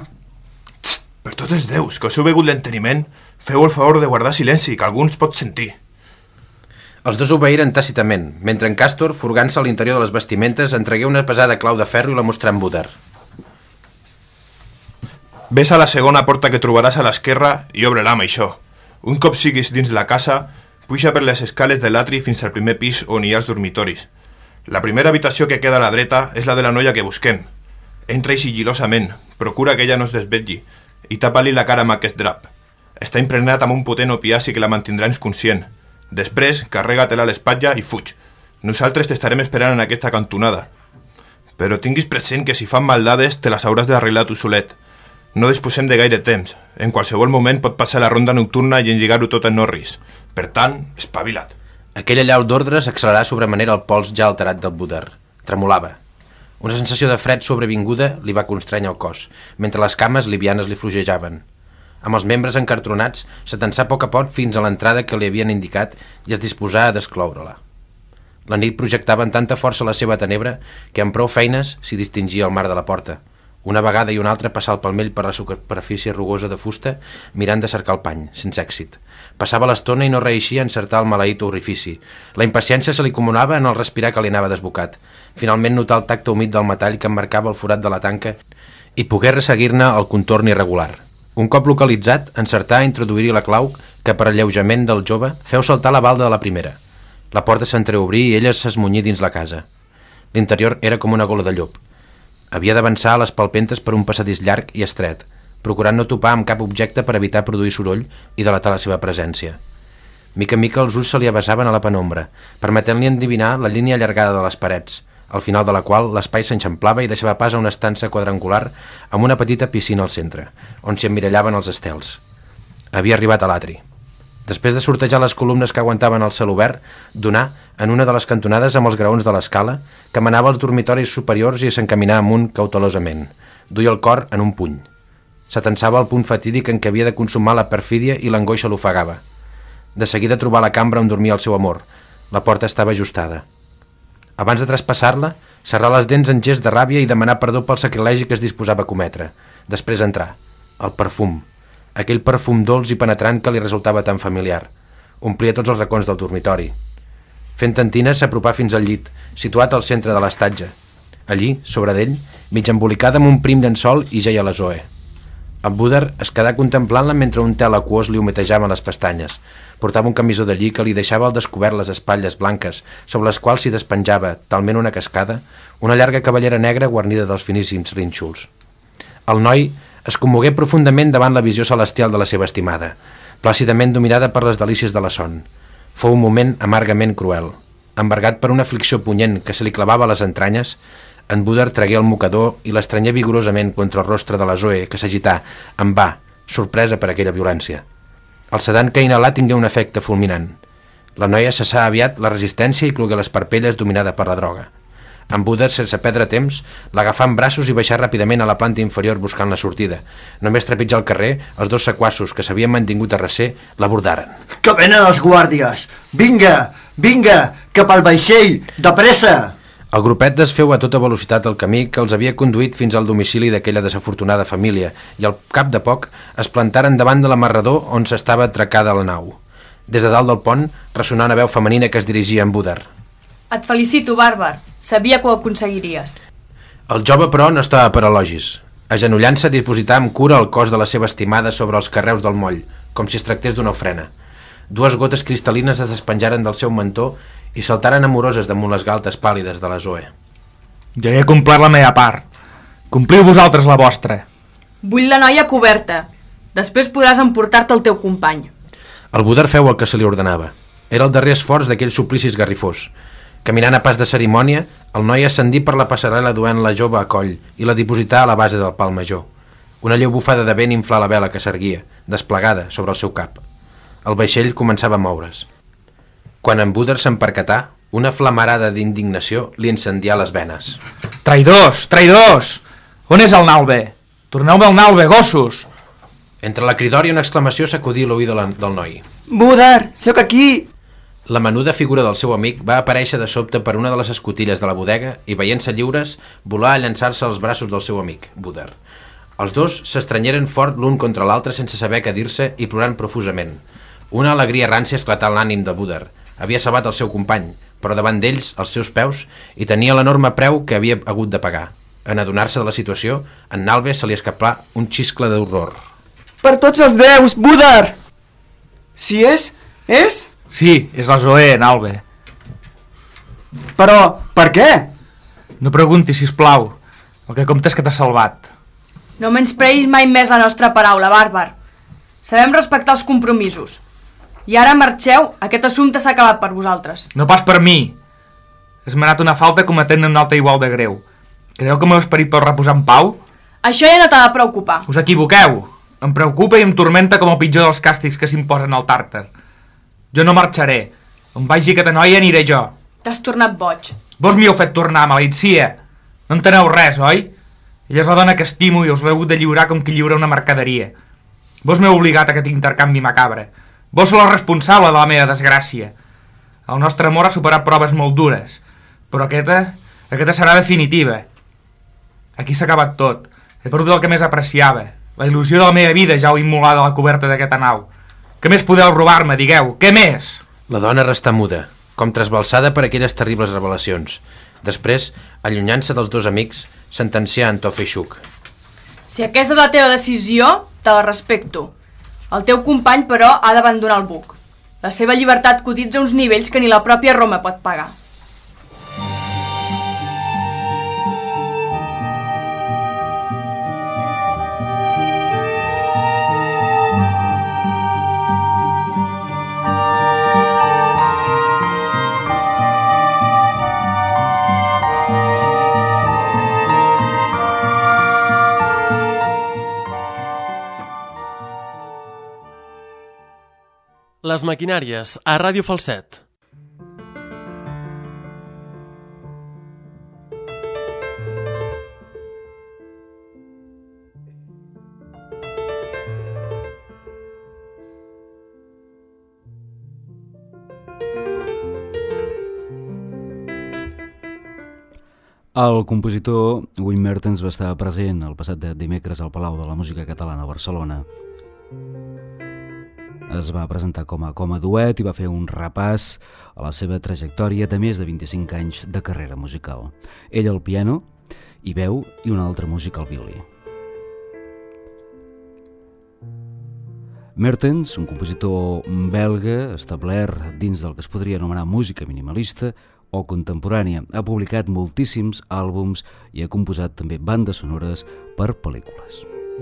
Speaker 11: Per tots els déus, que us heu begut l'enteniment, feu el favor de guardar silenci, que algú ens pot sentir.
Speaker 8: Els dos obeiren tàcitament, mentre en Càstor, furgant-se a l'interior de les vestimentes, entregué una pesada clau de ferro i la mostrà en Buda.
Speaker 11: Ves a la segona porta que trobaràs a l'esquerra i obre-la amb això. Un cop siguis dins la casa, puja per les escales de l'atri fins al primer pis on hi ha els dormitoris. La primera habitació que queda a la dreta és la de la noia que busquem. Entra-hi sigilosament, procura que ella no es desvetlli i tapa-li la cara amb aquest drap. Està impregnat amb un potent opiaci que la mantindrà inconscient. Després, carrega-te-la a l'espatlla i fuig. Nosaltres t'estarem esperant en aquesta cantonada. però tinguis present que si fan maldades te les hauràs d'arreglar tu solet. No disposem de gaire temps. En qualsevol moment pot passar la ronda nocturna i enlligar-ho tot en Norris. Per tant, espavila't.
Speaker 8: Aquella llau d'ordres accelerà sobremanera el pols ja alterat del Buder. Tremolava. Una sensació de fred sobrevinguda li va constrènyer el cos, mentre les cames livianes li flogejaven. Amb els membres encartronats, s'atensà a poc a poc fins a l'entrada que li havien indicat i es disposà a descloure-la. La nit projectava amb tanta força la seva tenebra que amb prou feines s'hi distingia el marc de la porta. Una vegada i una altra passà el palmell per la superfície rugosa de fusta mirant de cercar el pany, sense èxit. Passava l'estona i no reeixia a encertar el maleït orifici. La impaciència se li comunava en el respirar que li anava desbocat. Finalment notà el tacte humit del metall que emmarcava el forat de la tanca i pogué resseguir-ne el contorn irregular. Un cop localitzat, encertà a introduir-hi la clau que, per alleujament del jove, feu saltar la balda de la primera. La porta s'entreobrí i ella s'esmunyí dins la casa. L'interior era com una gola de llop. Havia d'avançar a les palpentes per un passadís llarg i estret, procurant no topar amb cap objecte per evitar produir soroll i delatar la seva presència. Mica en mica els ulls se li abasaven a la penombra, permetent-li endevinar la línia allargada de les parets, al final de la qual l'espai s'enxamplava i deixava pas a una estança quadrangular amb una petita piscina al centre, on s'hi emmirallaven els estels. Havia arribat a l'atri. Després de sortejar les columnes que aguantaven el celobert, donà en una de les cantonades amb els graons de l'escala, que manava als dormitoris superiors i s'encaminà amunt cautelosament. Duia el cor en un puny. S'atensava al punt fatídic en què havia de consumar la perfídia i l'angoixa l'ofegava. De seguida trobà la cambra on dormia el seu amor. La porta estava ajustada. Abans de traspassar-la, serrà les dents en gest de ràbia i demanar perdó pel sacrilegi que es disposava a cometre. Després entrar. El perfum. Aquell perfum dolç i penetrant que li resultava tan familiar. Omplia tots els racons del dormitori. Fent tentines, s'apropà fins al llit, situat al centre de l'estatge. Allí, sobre d'ell, mig embolicada amb un prim llençol, hi jeia la Zoe. En Buder es quedà contemplant-la mentre un tel aquós li humetejava les pestanyes. Portava un camisó de lli que li deixava al descobert les espatlles blanques, sobre les quals s'hi despenjava, talment una cascada, una llarga cabellera negra guarnida dels finíssims rínxols. El noi es commogué profundament davant la visió celestial de la seva estimada, plàcidament dominada per les delícies de la son. Fou un moment amargament cruel. Embargat per una aflicció punyent que se li clavava a les entranyes, en Buder tragué el mocador i l'estranyé vigorosament contra el rostre de la Zoe, que s'agità, en va, sorpresa per aquella violència. El sedant que inhalà tingué un efecte fulminant. La noia cessà aviat la resistència i clogué les parpelles dominada per la droga. En Buder, sense perdre temps, l'agafà en braços i baixà ràpidament a la planta inferior buscant la sortida. Només trepitjar al carrer, els dos sequassos que s'havien mantingut a recer l'abordaren.
Speaker 9: Que venen els guàrdies! Vinga, vinga, cap al vaixell, de pressa!
Speaker 8: El grupet desfeu a tota velocitat el camí que els havia conduït fins al domicili d'aquella desafortunada família i al cap de poc es plantaren davant de l'amarrador on s'estava atracada la nau. Des de dalt del pont ressonà una veu femenina que es dirigia a en Buder.
Speaker 12: Et felicito, bàrbar. Sabia que ho aconseguiries.
Speaker 8: El jove, però, no estava per elogis. Agenollant-se, disposità amb cura el cos de la seva estimada sobre els carreus del moll, com si es tractés d'una ofrena. Dues gotes cristal·lines es despenjaren del seu mentó i saltaren amoroses damunt les galtes pàl·lides de la Zoe.
Speaker 10: Jo he complert la meva part. Compliu vosaltres la vostra.
Speaker 12: Vull la noia coberta. Després podràs emportar-te el teu company.
Speaker 8: El Buder feu el que se li ordenava. Era el darrer esforç d'aquell suplici esgarrifós. Caminant a pas de cerimònia, el noi ascendí per la passarel·la duent la jove a coll i la diposità a la base del pal major. Una lleu bufada de vent inflà la vela que s'erguia, desplegada sobre el seu cap. El vaixell començava a moure's. Quan en Buder s'empercatà, una flamarada d'indignació li incendià les venes.
Speaker 10: Traïdors, traïdors! On és el Nalbe? Torneu-me el Nalbe, gossos!
Speaker 8: Entre la cridòria una exclamació sacudí l'oïda del noi.
Speaker 13: Buder, sóc aquí!
Speaker 8: La menuda figura del seu amic va aparèixer de sobte per una de les escotilles de la bodega i, veient-se lliures, volà a llançar-se als braços del seu amic, Buder. Els dos s'estranyeren fort l'un contra l'altre sense saber què dir-se i plorant profusament. Una alegria rància esclatà en l'ànim de Buder. Havia salvat el seu company, però davant d'ells, als seus peus, hi tenia l'enorme preu que havia hagut de pagar. En adonar-se de la situació, en Nalbe se li escapà un xiscle d'horror.
Speaker 13: Per tots els déus, Buder! Si és? És?
Speaker 10: Sí, és la Zoe, Nalbe.
Speaker 13: Però, per què?
Speaker 10: No preguntis, sisplau. El que compta és que t'ha salvat.
Speaker 12: No menyspreïs mai més la nostra paraula, bàrbar. Sabem respectar els compromisos. I ara marxeu, aquest assumpte s'ha acabat per vosaltres.
Speaker 10: No pas per mi. Has manat una falta cometent una altra igual de greu. Creieu que el meu esperit pot reposar en pau?
Speaker 12: Això ja no t'ha de preocupar.
Speaker 10: Us equivoqueu. Em preocupa i em tormenta com el pitjor dels càstigs que s'imposen al tàrtar. Jo no marxaré. On vagi aquesta noia aniré jo.
Speaker 12: T'has tornat boig.
Speaker 10: Vos m'hi heu fet tornar, maleïtsia. No enteneu res, oi? Ella és la dona que estimo i us l'he hagut de lliurar com qui lliura una mercaderia. Vos m'heu obligat a aquest intercanvi macabre. Vos sou el responsable de la meva desgràcia. El nostre amor ha superat proves molt dures, però aquesta serà definitiva. Aquí s'ha acabat tot. He perdut el que més apreciava. La il·lusió de la meva vida ja ho immolada a la coberta d'aquesta nau. Què més podeu robar-me, digueu? Què més?
Speaker 8: La dona restà muda, com trasbalsada per aquelles terribles revelacions. Després, allunyant-se dels dos amics, sentencià en to feixuc.
Speaker 12: Si aquesta és la teva decisió, te la respecto. El teu company, però, ha d'abandonar el buc. La seva llibertat cotitza uns nivells que ni la pròpia Roma pot pagar.
Speaker 14: Les maquinàries, a Ràdio Falset.
Speaker 1: El compositor Wim Mertens va estar present el passat dimecres al Palau de la Música Catalana a Barcelona. Es va presentar com a duet i va fer un repàs a la seva trajectòria de més de 25 anys de carrera musical. Ell al piano i veu i un altre músic al violí. Mertens, un compositor belga establert dins del que es podria anomenar música minimalista o contemporània, ha publicat moltíssims àlbums i ha composat també bandes sonores per pel·lícules.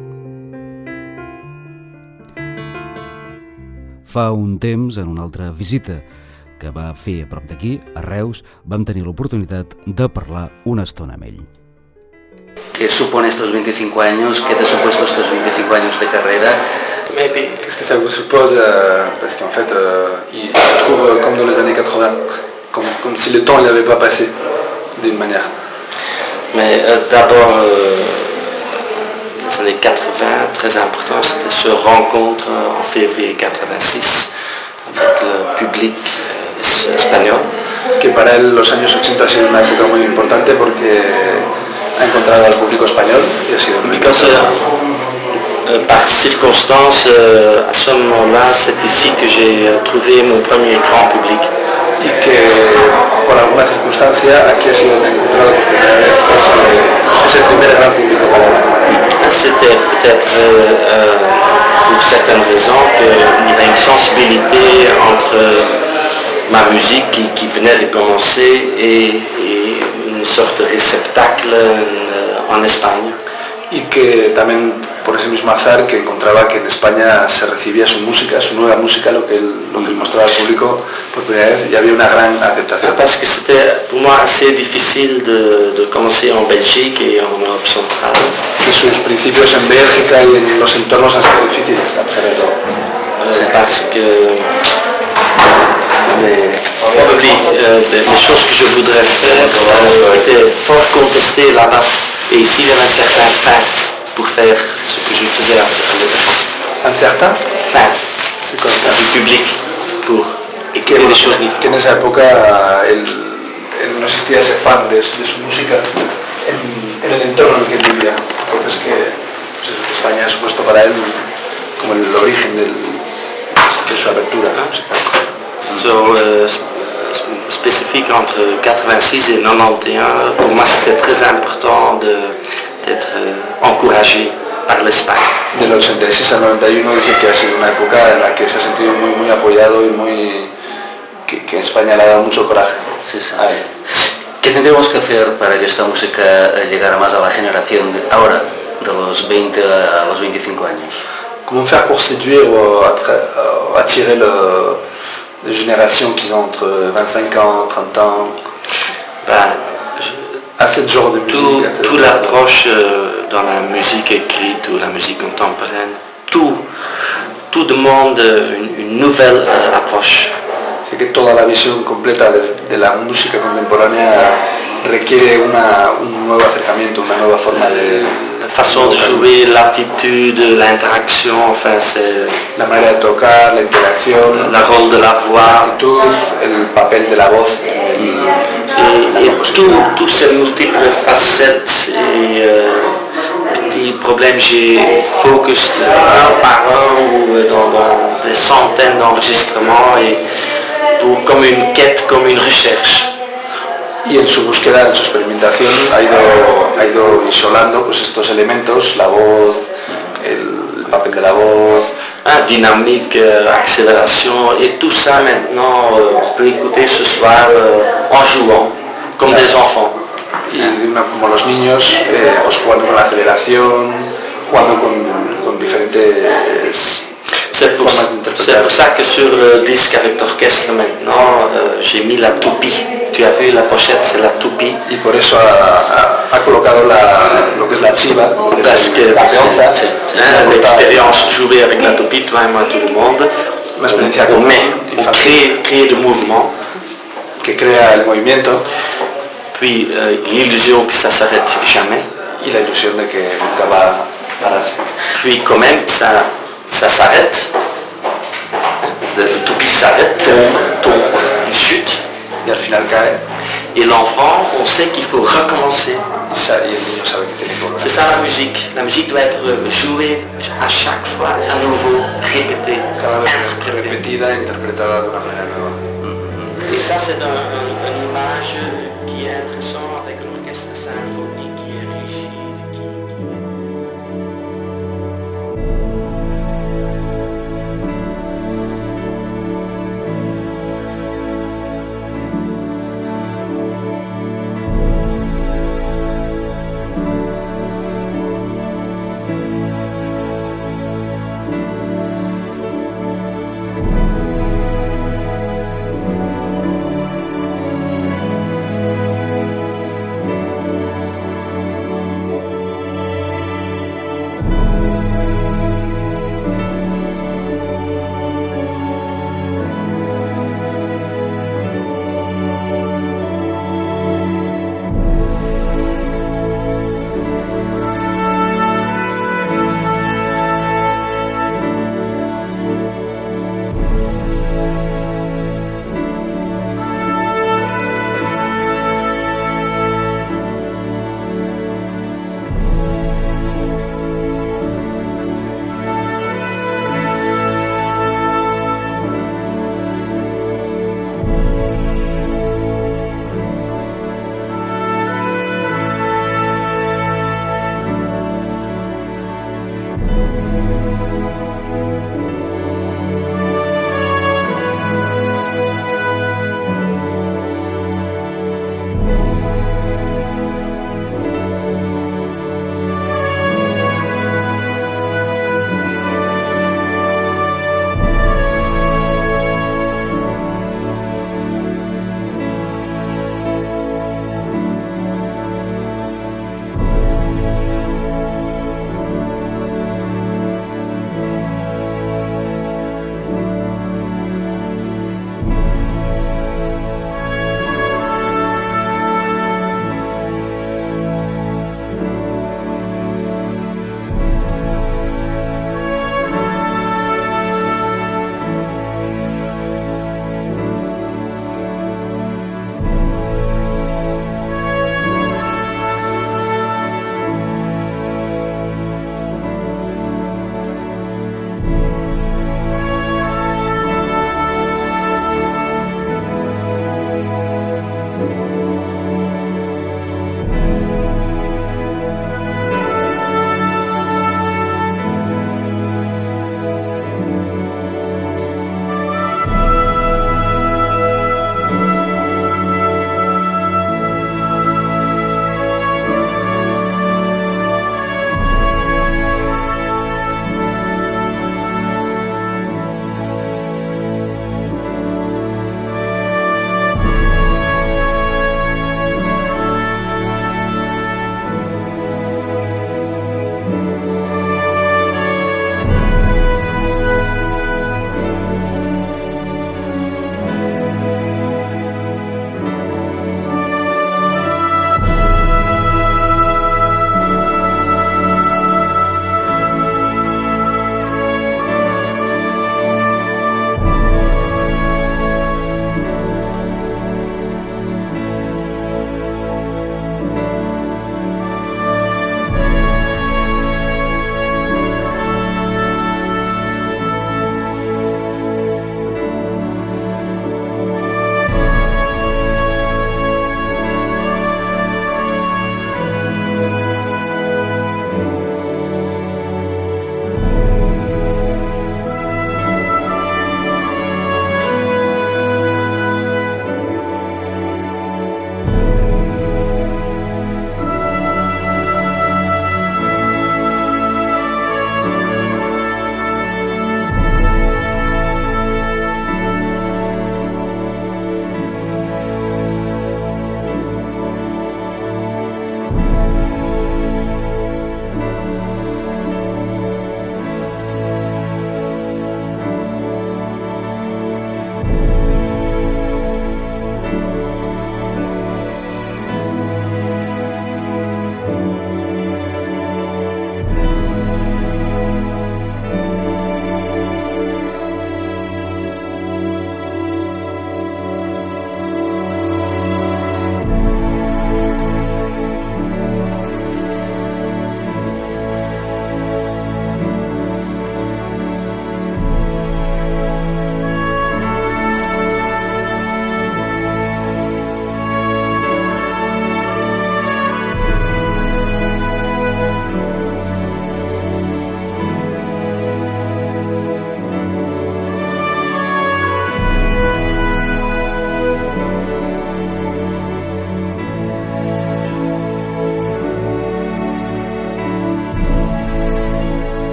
Speaker 1: Fa un temps, en una altra visita que va fer a prop d'aquí, a Reus, vam tenir l'oportunitat de parlar una estona amb ell.
Speaker 15: ¿Qué supone estos 25 años? ¿Qué te ha supuesto estos 25 años de carrera?
Speaker 16: Qu'est-ce que ça vous suppose parce qu'en fait, il trouve comme dans les années 80, comme si le temps n'avait pas passé d'une manière.
Speaker 15: Mais d'abord, les années 80, très important, c'était ce rencontre en février 86 avec le public español.
Speaker 16: Que para él los años 80 ha sido una época muy importante porque ha encontrado al público español y ha sido muy
Speaker 15: importante. Par circonstance, à ce moment-là, c'est ici que j'ai trouvé mon premier grand public.
Speaker 16: Y que por alguna circunstancia aquí ha sido donde he encontrado por primera vez ese primer gran público para él.
Speaker 15: C'était peut-être pour certaines raisons qu'il y avait une sensibilité entre ma musique qui venait de commencer et une sorte de réceptacle en Espagne.
Speaker 16: Y que también por ese mismo azar que encontraba que en España se recibía su música, su nueva música, lo que él mostraba al público por primera vez, y había una gran aceptación.
Speaker 15: Parce que c'était pour moi assez difficile de commencer en Belgique et en Europe centrale.
Speaker 16: Que sus principios en Bélgica y en los entornos han sido difíciles, a pesar de todo.
Speaker 15: Parce que les choses que je voudrais faire étaient fort contestées là-bas. Et ici, il y avait un certain fin pour faire ce que je faisais à l'époque.
Speaker 16: Un certain
Speaker 15: fin,
Speaker 16: c'est comme ça.
Speaker 15: Du public pour
Speaker 16: écrire des choses différentes. Que en esa época él no existía ese fan de su música en el entorno en el que él vivía. Entonces que España ha supuesto para él como el origen de su apertura musical.
Speaker 15: Spécifique entre 86 et 91, pour moi c'était très important d'être encouragé par l'Espagne.
Speaker 16: Del 86 al 91 dice que ha sido una época en la que se ha sentido muy apoyado y que España le ha dado mucho coraje.
Speaker 15: Sí, sí. ¿Qué tendríamos que hacer para que esta música llegara más a la generación de ahora, de los 20 a los 25 años?
Speaker 16: Comment faire pour séduire ou attirer les générations qui ont entre 25 ans, 30 ans, ce genre de musique.
Speaker 15: Toute l'approche dans la musique écrite ou la musique contemporaine, tout demande une nouvelle approche.
Speaker 16: Así que toda la visión completa de la música contemporánea requiere un nuevo acercamiento, una nueva forma de...
Speaker 15: La façon de jouer, l'attitude, l'interaction, enfin c'est...
Speaker 16: La manera de tocar, la interacción,
Speaker 15: le rôle de la voix,
Speaker 16: l'actitud, el papel de la voz.
Speaker 15: Et toutes ces multiples facettes et petits problèmes, j'ai focus un par un ou dans des centaines d'enregistrements et comme une quête, comme une recherche.
Speaker 16: Y en su búsqueda, en su experimentación, ha ido isolando pues, estos elementos, la voz, el papel de la voz,
Speaker 15: dynamique, accélération, et tout ça maintenant, on peut écouter ce soir en jouant, comme des enfants.
Speaker 16: Y como los niños, pues jugando con la aceleración, jugando con diferentes...
Speaker 15: C'est pour ça que sur le disque avec l'orchestre maintenant, j'ai mis la toupie. Tu as vu la pochette, c'est la toupie.
Speaker 16: Y por eso ha colocado lo que es la chiva,
Speaker 15: parce que
Speaker 16: la peonza.
Speaker 15: L'expérience jouer avec la toupie, toi et moi, tout le monde. On crée du mouvement.
Speaker 16: Que crea el movimiento.
Speaker 15: Puis l'illusion que ça s'arrête jamais.
Speaker 16: Y la ilusión de que nunca va a pararse.
Speaker 15: Puis quand même, ça s'arrête, le toupie s'arrête, il chute,
Speaker 16: et al final cae.
Speaker 15: Et l'enfant, on sait qu'il faut recommencer.
Speaker 16: C'est
Speaker 15: ça la musique doit être jouée à chaque fois, à nouveau, répétée,
Speaker 16: interprétada de una manera nueva.
Speaker 15: Et ça c'est une image qui est intéressante avec l'orchestre symphonique qui est rigide.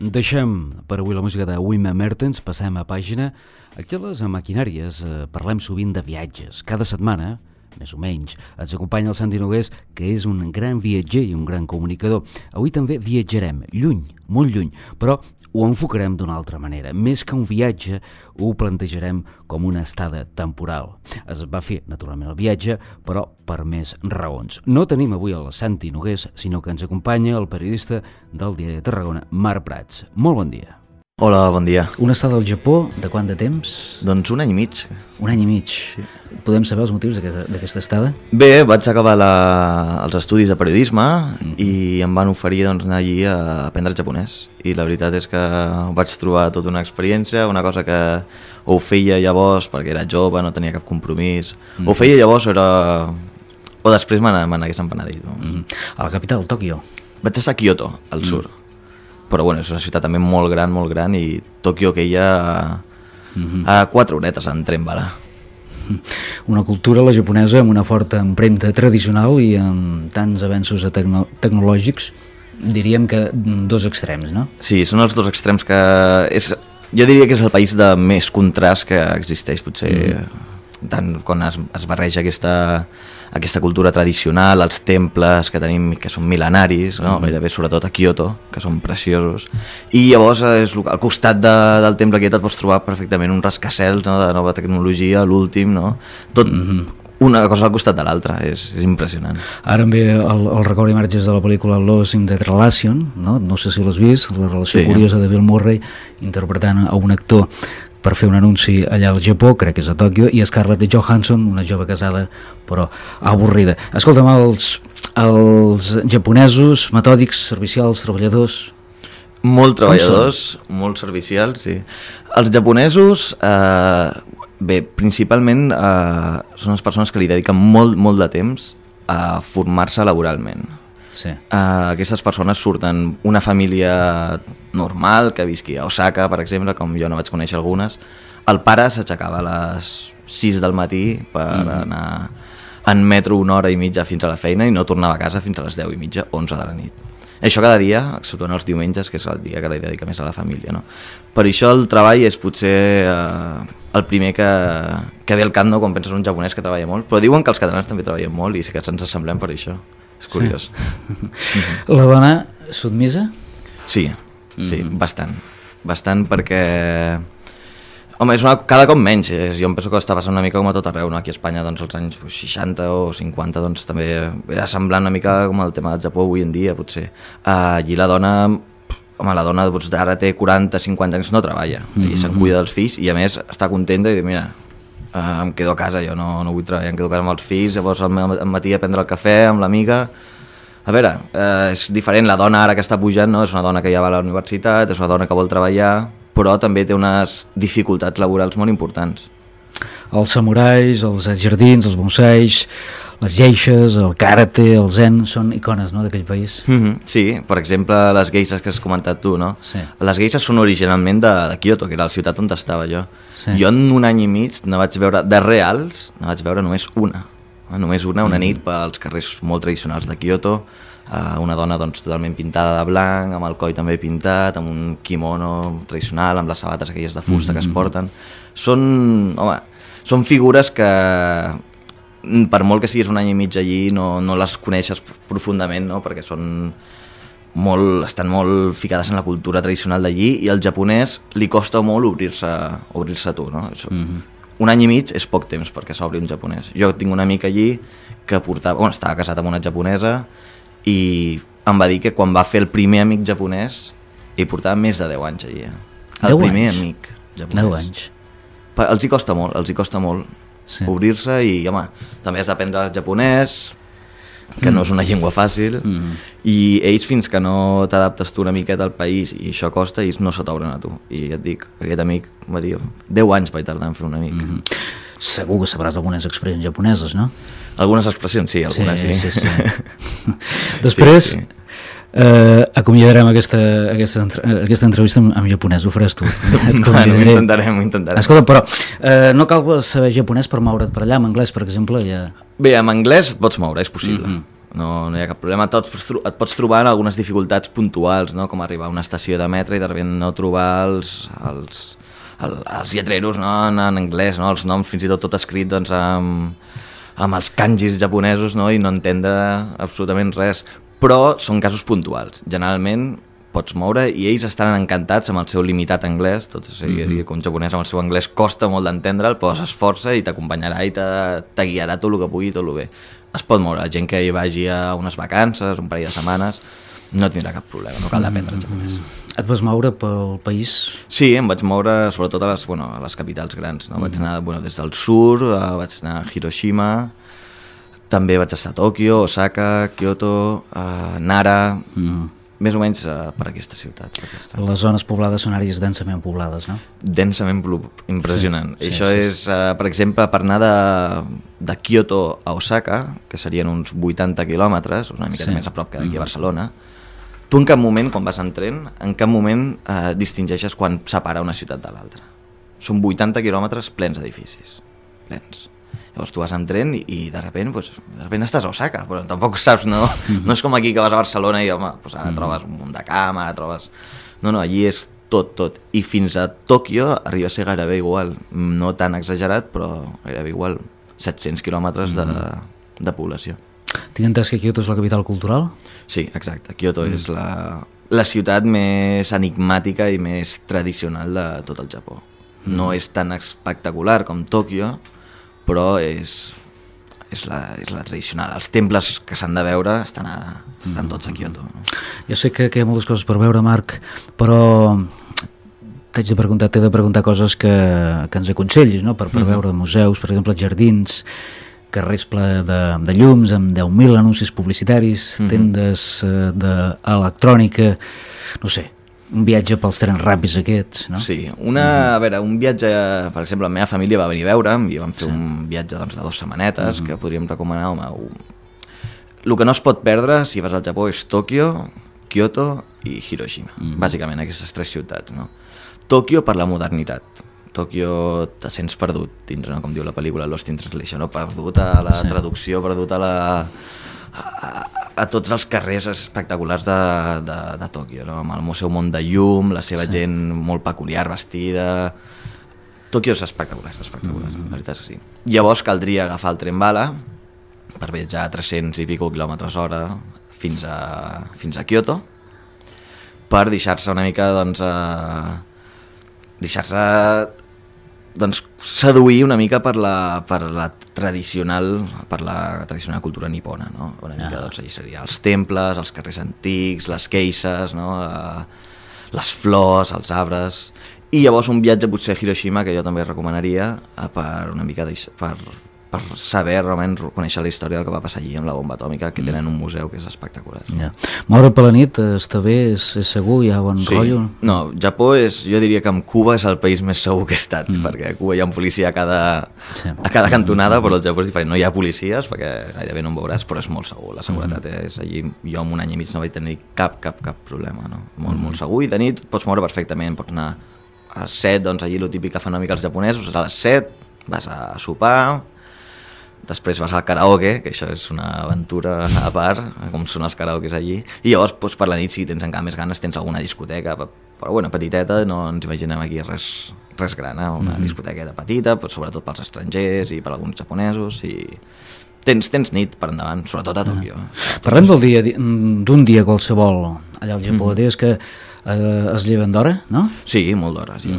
Speaker 1: Deixem per avui la música de Wim Mertens, passem a pàgina. Aquí a les maquinàries parlem sovint de viatges. Cada setmana, més o menys, ens acompanya el Santi Nogués, que és un gran viatger i un gran comunicador. Avui també viatjarem, lluny, molt lluny, però ho enfocarem d'una altra manera. Més que un viatge, ho plantejarem com una estada temporal. Es va fer, naturalment, el viatge, però per més raons. No tenim avui el Santi Nogués, sinó que ens acompanya el periodista del Diari de Tarragona, Marc Prats. Molt bon dia.
Speaker 17: Hola, bon dia.
Speaker 1: Una estada al Japó, de quant de temps?
Speaker 17: Doncs un any i mig.
Speaker 1: Un any i mig. Sí. Podem saber els motius d'aquesta estada?
Speaker 17: Bé, vaig acabar els estudis de periodisme i em van oferir doncs, anar allí a aprendre japonès. I la veritat és que vaig trobar tota una experiència, una cosa que ho feia llavors perquè era jove, no tenia cap compromís. Ho feia llavors, o després me n'hagués empenedit.
Speaker 1: A la capital, Tòquio?
Speaker 17: Vaig estar a Kyoto, al sud. Però bueno, és una ciutat també molt gran, i Tòquio queia a 4 horetes en tren bala.
Speaker 1: Una cultura, la japonesa, amb una forta empremta tradicional i amb tants avenços tecnològics, diríem que dos extrems, no?
Speaker 17: Sí, són els dos extrems que... Jo diria que és el país de més contrast que existeix, potser, tant quan es barreja aquesta cultura tradicional, els temples que tenim que són mil·lenaris, no? Gairebé sobretot a Kyoto, que són preciosos, i llavors al costat del temple aquest et pots trobar perfectament uns rascacels, no? De nova tecnologia, l'últim, no? Tot una cosa al costat de l'altra, és impressionant.
Speaker 1: Ara em ve el record imatges de la pel·lícula Lost in the Relation, no sé si l'has vist, la relació curiosa de Bill Murray interpretant a un actor per fer un anunci allà al Japó, crec que és a Tòquio, i Scarlett Johansson, una jove casada però avorrida. Escolta'm, els japonesos, metòdics, servicials, treballadors...
Speaker 17: Molt treballadors, molt servicials, sí. Els japonesos, bé, principalment són les persones que li dediquen molt de temps a formar-se laboralment.
Speaker 1: Sí.
Speaker 17: Aquestes persones surten una família normal que visqui a Osaka, per exemple, com jo no vaig conèixer algunes. El pare s'aixecava a les 6 del matí per anar en metro 1 hora i mitja fins a la feina i no tornava a casa fins a les 10 i mitja, 11 de la nit. Això cada dia, exceptuant els diumenges, que és el dia que li dedica més a la família, no? Per això el treball és potser el primer que ve al cap, no? Quan penses en un japonès que treballa molt, però diuen que els catalans també treballen molt i sí que ens assemblem per això. És curiós.
Speaker 1: Sí. La dona submisa?
Speaker 17: Sí, bastant perquè... Home, cada cop menys, jo em penso que està passant una mica com a tot arreu, no? Aquí a Espanya, doncs, als anys 60 o 50, doncs, també era semblant una mica com el tema del Japó avui en dia, potser. Allí la dona doncs, ara té 40-50 anys, no treballa, i se'n cuida dels fills, i a més està contenta i diu, mira, em quedo a casa, jo no vull treballar, em quedo a casa amb els fills, llavors al matí a prendre el cafè amb l'amiga. A veure, és diferent, la dona ara que està pujant, no? És una dona que ja va a la universitat, és una dona que vol treballar, però també té unes dificultats laborals molt importants.
Speaker 1: Els samurais, els jardins, els bonsais, les geixes, el karate, el zen, són icones, no, d'aquell país?
Speaker 17: Sí, per exemple, les geishes que has comentat tu, no?
Speaker 1: Sí.
Speaker 17: Les geishes són originalment de Kyoto, que era la ciutat on estava jo.
Speaker 1: Sí.
Speaker 17: Jo en un any i mig ne vaig veure, de reals, ne vaig veure només una. Una nit pels carrers molt tradicionals de Kyoto, una dona doncs, totalment pintada de blanc, amb el coll també pintat, amb un kimono tradicional, amb les sabates aquelles de fusta que es porten. Són figures que, per molt que siguis un any i mig allí, no les coneixes profundament, no? Perquè estan molt ficades en la cultura tradicional d'allí i al japonès li costa molt obrir-se a tu, no? Un any i mig és poc temps perquè s'obri un japonès. Jo tinc un amic allí que estava casat amb una japonesa i em va dir que quan va fer el primer amic japonès hi portava més de 10 anys allí. El primer amic japonès.
Speaker 1: 10 anys.
Speaker 17: Els hi costa molt obrir-se i, home, també has d'aprendre el japonès, que no és una llengua fàcil, i ells fins que no t'adaptes tu una miqueta al país i això costa, ells no se t'obren a tu. I ja et dic, aquest amic va dir 10 anys vaig tardar en fer un amic.
Speaker 1: Segur que sabràs algunes expressions japoneses, no?
Speaker 17: Algunes expressions, sí, algunes sí.
Speaker 1: Després, acomiadarem aquesta entrevista amb japonès, ho faràs tu.
Speaker 17: Bueno, ho intentarem.
Speaker 1: Escolta, però no cal saber japonès per moure't per allà, amb anglès, per exemple, ja...
Speaker 17: Bé, amb anglès pots moure, és possible. no hi ha cap problema. Et pots trobar en algunes dificultats puntuals, no? Com arribar a una estació de metro i de sobte no trobar els lletreros, no? En anglès, no? Els noms, fins i tot escrit doncs, amb els kanjis japonesos, no? I no entendre absolutament res. Però són casos puntuals. Generalment pots moure i ells estan encantats amb el seu limitat anglès, tot és a dir, que un japonès amb el seu anglès costa molt d'entendre'l, però s'esforça i t'acompanyarà i te guiarà tot el que pugui, tot el bé. Es pot moure, la gent que hi vagi a unes vacances, un parell de setmanes, no tindrà cap problema, no cal aprendre japonès.
Speaker 1: Et vas moure pel país?
Speaker 17: Sí, em vaig moure sobretot a les capitals grans, no? Vaig anar des del sur, vaig anar a Hiroshima, també vaig estar a Tòquio, Osaka, Kyoto, Nara, més o menys per aquestes ciutats.
Speaker 1: Les zones poblades són àrees densament poblades, no?
Speaker 17: Densament impressionant.
Speaker 1: Sí,
Speaker 17: Això és, per exemple, per anar de Kyoto a Osaka, que serien uns 80 quilòmetres, una mica més a prop que d'aquí a Barcelona, tu en cap moment, quan vas en tren, en cap moment distingeixes quan separa una ciutat de l'altra. Són 80 quilòmetres plens d'edificis, plens. Llavors tu vas en tren i de sobte estàs a Osaka, però tampoc saps, no és com aquí que vas a Barcelona i home, ara trobes un munt de camp, ara trobes... No, allí és tot. I fins a Tòquio arriba a ser gairebé igual, no tan exagerat, però gairebé igual, 700 quilòmetres de població.
Speaker 1: Tinc entès que Kyoto és la capital cultural?
Speaker 17: Sí, exacte. Kyoto és la ciutat més enigmàtica i més tradicional de tot el Japó. No és tan espectacular com Tòquio, però és la tradicional. Els temples que s'han de veure estan tots a Kyoto.
Speaker 1: Jo sé que hi ha moltes coses per veure, Marc, però t'he de preguntar coses que ens aconsellis, no? Per veure museus, per exemple, jardins, carrers ple de llums, amb 10.000 anuncis publicitaris, tendes d'electrònica, no sé, un viatge pels trens ràpids aquests, no?
Speaker 17: Sí, un viatge, per exemple, la meva família va venir a veure'm i vam fer un viatge de 2 setmanetes que podríem recomanar. El que no es pot perdre si vas al Japó és Tòquio, Kyoto i Hiroshima, bàsicament aquestes 3 ciutats, no? Tòquio per la modernitat. Tòquio te sents perdut dintre, no? Com diu la pel·lícula Lost in Translation, no? Perdut a la traducció, perdut a tots els carrers espectaculars de Tòquio, no? Amb el seu món de llum, la seva gent molt peculiar vestida. Tòquio és espectacular, la veritat és que sí. Llavors caldria agafar el tren bala per viatjar a 300 i pico quilòmetres hora fins a Kyoto, per deixar-se una mica seduir una mica per la tradicional cultura nipona, no? Una mica allà seria els temples, els carrers antics, les geishas, no? Les flors, els arbres. I llavors un viatge potser a Hiroshima, que jo també recomanaria, per una mica per saber realment conèixer la història del que va passar allí amb la bomba atòmica, que tenen un museu que és espectacular.
Speaker 1: Moure per la nit està bé, és segur, hi ha bon rotllo?
Speaker 17: No, Japó jo diria que amb Cuba és el país més segur que he estat, perquè a Cuba hi ha un policia a cada cantonada, però al Japó és diferent. No hi ha policies, perquè gairebé no en veuràs, però és molt segur. La seguretat és allí. Jo en un any i mig no vaig tenir cap problema, no? Molt segur, i de nit pots moure perfectament, pots anar a les 7, doncs allí el típic que fan una mica els japonesos, a les 7 vas a sopar, després vas al karaoke, que això és una aventura a part, com són els karaokes allí, i llavors per la nit, si tens encara més ganes, tens alguna discoteca, però bueno, petiteta, no ens imaginem aquí res gran, una discoteca petita, però sobretot pels estrangers i per alguns japonesos, i tens nit per endavant, sobretot a Tòquio.
Speaker 1: Parlem d'un dia qualsevol allà al Japó, deies que es lleven d'hora, no?
Speaker 17: Sí, molt d'hora, sí.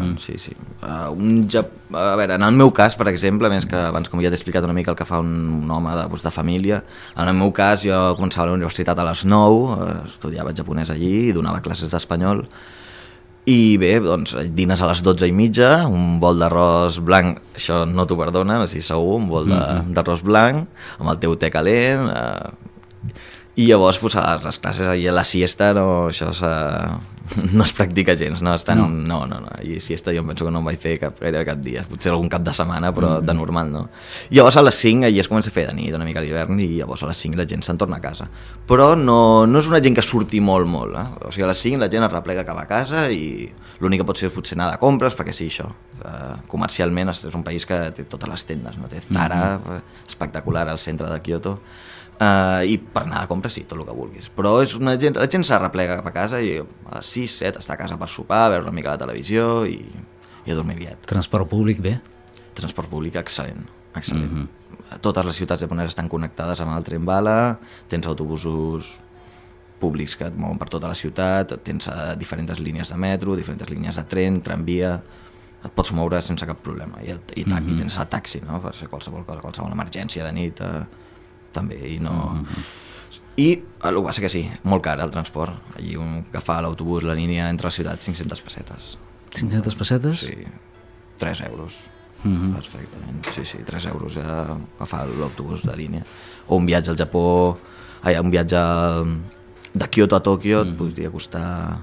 Speaker 17: A veure, en el meu cas, per exemple, més que abans, com ja t'he explicat una mica el que fa un home de família, en el meu cas jo començava a la universitat a les 9, estudiava japonès allí i donava classes d'espanyol, i bé, doncs dines a les 12:30, un bol d'arròs blanc, això no t'ho perdona, no sé si segur, un bol d'arròs blanc, amb el teu te calent, i llavors a les classes allà a la siesta això no es practica gens, no, i siesta jo em penso que no em vaig fer gairebé cap dia, potser algun cap de setmana, però de normal no. I llavors a les 5 allà es comença a fer de nit, una mica a l'hivern, i llavors a les 5 la gent se'n torna a casa, però no és una gent que surti molt, o sigui, a les 5 la gent es replega cap a casa i l'únic que pot ser potser anar de compres, perquè sí, això, comercialment és un país que té totes les tendes, no? Té Zara, espectacular al centre de Kyoto, I per anar de compra sí, tot el que vulguis. Però la gent s'arreplega cap a casa i a les 6, 7 està a casa per sopar, veure una mica la televisió i a dormir aviat.
Speaker 1: Transport públic, bé?
Speaker 17: Transport públic, excel·lent. Totes les ciutats japoneses estan connectades amb el tren bala, tens autobusos públics que et mouen per tota la ciutat, tens diferents línies de metro, diferents línies de tren, tramvia, et pots moure sense cap problema. I tens el taxi, no? Per fer qualsevol cosa, qualsevol emergència de nit, també, i no... I el que passa que sí, molt car el transport. Allí agafar l'autobús, la línia entre les ciutats, 500 pessetes. 500 pessetes? Sí, 3 euros. Perfectament, sí, 3 euros agafar l'autobús de línia. O un viatge al Japó, un viatge de Kyoto a Tòquio et podria costar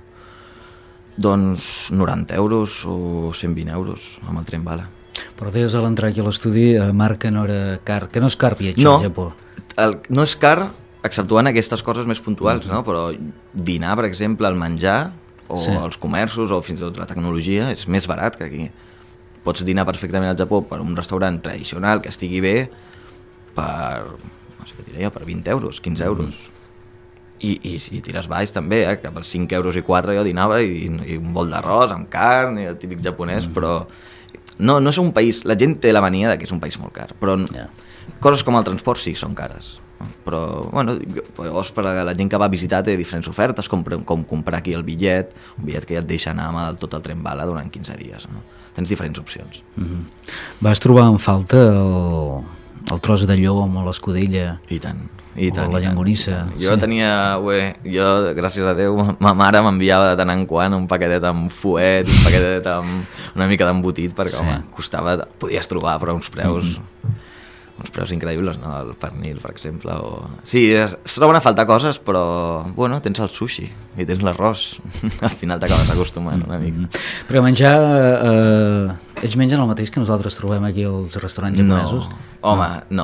Speaker 17: doncs 90 euros o 120 euros amb el tren bala.
Speaker 1: Però deies a l'entrar aquí a l'estudi, Marc, que no era car, que no és car viatjar al Japó.
Speaker 17: No és car, exceptuant aquestes coses més puntuals, no? Però dinar, per exemple, el menjar, o els comerços, o fins i tot la tecnologia, és més barat que aquí. Pots dinar perfectament al Japó per un restaurant tradicional que estigui bé per, no sé què diria, per 20 euros, 15 euros. I tires baix també, que per 5 euros i 4 jo dinava i un bol d'arròs amb carn, i el típic japonès, però no és un país, la gent té la mania que és un país molt car, però coses com el transport sí, són cares. Però, bueno, llavors per a la gent que va visitar té diferents ofertes, com comprar aquí el bitllet, un bitllet que ja et deixa anar amb tot el tren bala durant 15 dies, no? Tens diferents opcions.
Speaker 1: Vas trobar en falta el tros de llom o l'escudella?
Speaker 17: I tant.
Speaker 1: O la llangonissa?
Speaker 17: Jo tenia, gràcies a Déu, ma mare m'enviava de tant en quant un paquetet amb fuet, un paquetet amb una mica d'embotit, perquè home, costava, podies trobar però uns preus increïbles, no? El pernil, per exemple. Sí, es troben a faltar coses, però, bueno, tens el sushi i tens l'arròs. Al final t'acabes acostumant una mica.
Speaker 1: Perquè menjar... ells mengen el mateix que nosaltres trobem aquí als restaurants japonesos?
Speaker 17: Home, no.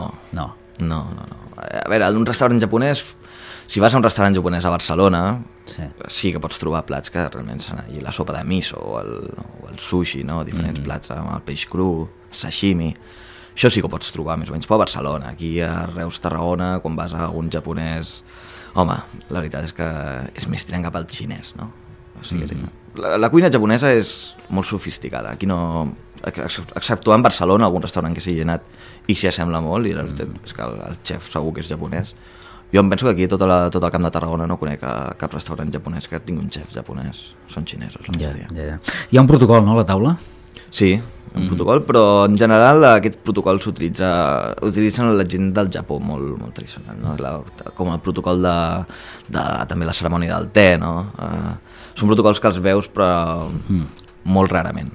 Speaker 17: A veure, en un restaurant japonès, si vas a un restaurant japonès a Barcelona, sí que pots trobar plats que realment són allà, la sopa de miso o el sushi, no? Diferents plats amb el peix cru, sashimi. Això sí que ho pots trobar més o menys, però a Barcelona, aquí a Reus, Tarragona, quan vas a algun japonès... Home, la veritat és que és més tirant cap al xinès, no? O sigui, la cuina japonesa és molt sofisticada. Aquí no... Exceptuant Barcelona, algun restaurant que s'hi ha anat i s'hi assembla molt, i la veritat és que el xef segur que és japonès. Jo em penso que aquí tot el camp de Tarragona no conec cap restaurant japonès que tingui un xef japonès. Són xinesos, la majoria.
Speaker 1: Hi ha un protocol, no, a la taula?
Speaker 17: Sí, un protocol, però en general aquest protocol utilitzen la gent del Japó molt tradicional, no? Com el protocol de també la cerimònia del te, no? Són protocols que els veus però molt rarament.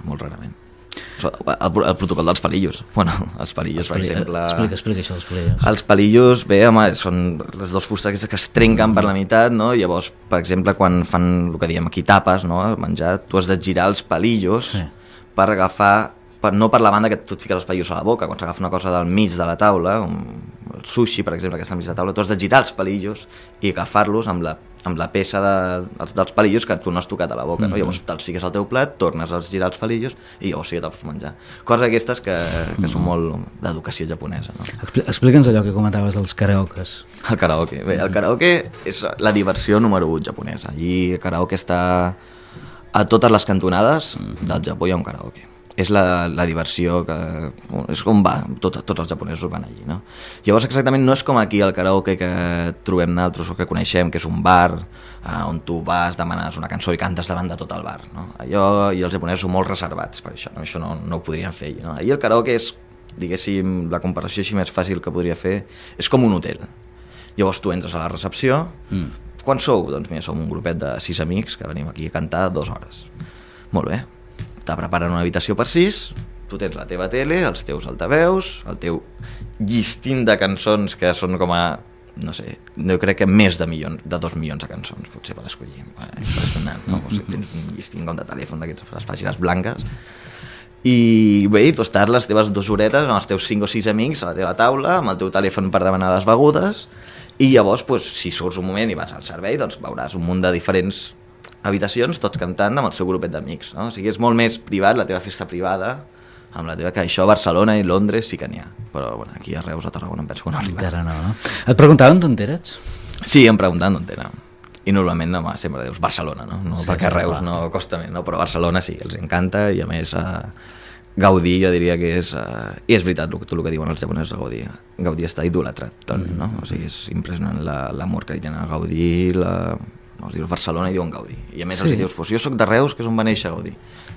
Speaker 17: El protocol dels palillos. Bueno, els palillos, per exemple...
Speaker 1: Explica això dels palillos.
Speaker 17: Els palillos, bé, home, són les dues fustes que es trenquen per la meitat, no? Llavors, per exemple, quan fan el que diem aquí tapes, no? El menjar, tu has de girar els palillos per agafar, no per la banda que tu et fiques els palillos a la boca, quan s'agafa una cosa del mig de la taula, el sushi, per exemple, que està al mig de la taula, tu has de girar els palillos i agafar-los amb la peça dels palillos que tu no has tocat a la boca, no? Llavors te'ls fiques al teu plat, tornes a girar els palillos i llavors sí que te'ls pots menjar. Coses aquestes que són molt d'educació japonesa, no?
Speaker 1: Explica'ns allò que comentaves dels karaokes.
Speaker 17: El karaoke. Bé, el karaoke és la diversió número 1 japonesa. Allí el karaoke està a totes les cantonades del Japó, hi ha un karaoke. És la diversió que... És com va, tots els japonesos van allí, no? Llavors exactament no és com aquí el karaoke que trobem nosaltres o que coneixem, que és un bar on tu vas, demanes una cançó i cantes davant de tot el bar, no? Allò, i els japonesos són molt reservats per això, no? Això no ho podrien fer, no? Allí el karaoke és, diguéssim, la comparació així més fàcil que podria fer, és com un hotel. Llavors tu entres a la recepció, quan sou? Doncs mira, som un grupet de 6 amics que venim aquí a cantar 2 hores. Molt bé. Te preparen una habitació per 6, tu tens la teva tele, els teus altaveus, el teu llistint de cançons que són com a, no sé, jo crec que més de 2 milions de cançons, potser per escollir. Impressionant, no? O sigui, tens un llistint com de telèfon d'aquestes, les pàgines blanques. I bé, tu estàs les teves 2 horetes amb els teus 5 o 6 amics a la teva taula, amb el teu telèfon per demanar les begudes, i llavors, si surts un moment i vas al servei, doncs veuràs un munt de diferents habitacions, tots cantant amb el seu grupet d'amics, no? O sigui, és molt més privat, la teva festa privada, amb la teva, que això a Barcelona i Londres sí que n'hi ha, però bueno, aquí a Reus, a Tarragona em penso que no arriba.
Speaker 1: Encara no, no? Et preguntaven d'on eres?
Speaker 17: Sí, em preguntaven d'on era. I normalment home, sempre dius Barcelona, no?
Speaker 1: Sí,
Speaker 17: Perquè
Speaker 1: sí,
Speaker 17: Reus
Speaker 1: clar.
Speaker 17: no costa més, no? Però Barcelona sí, els encanta i a més Gaudí jo diria que és... I és veritat tot el que diuen els japonesos a Gaudí. Gaudí està idolatrat, totalment, no? O sigui, és impressionant l'amor que hi ha a Gaudí, els dius Barcelona i diuen Gaudí. I a més els dius, pues jo sóc de Reus, que és on va néixer Gaudí.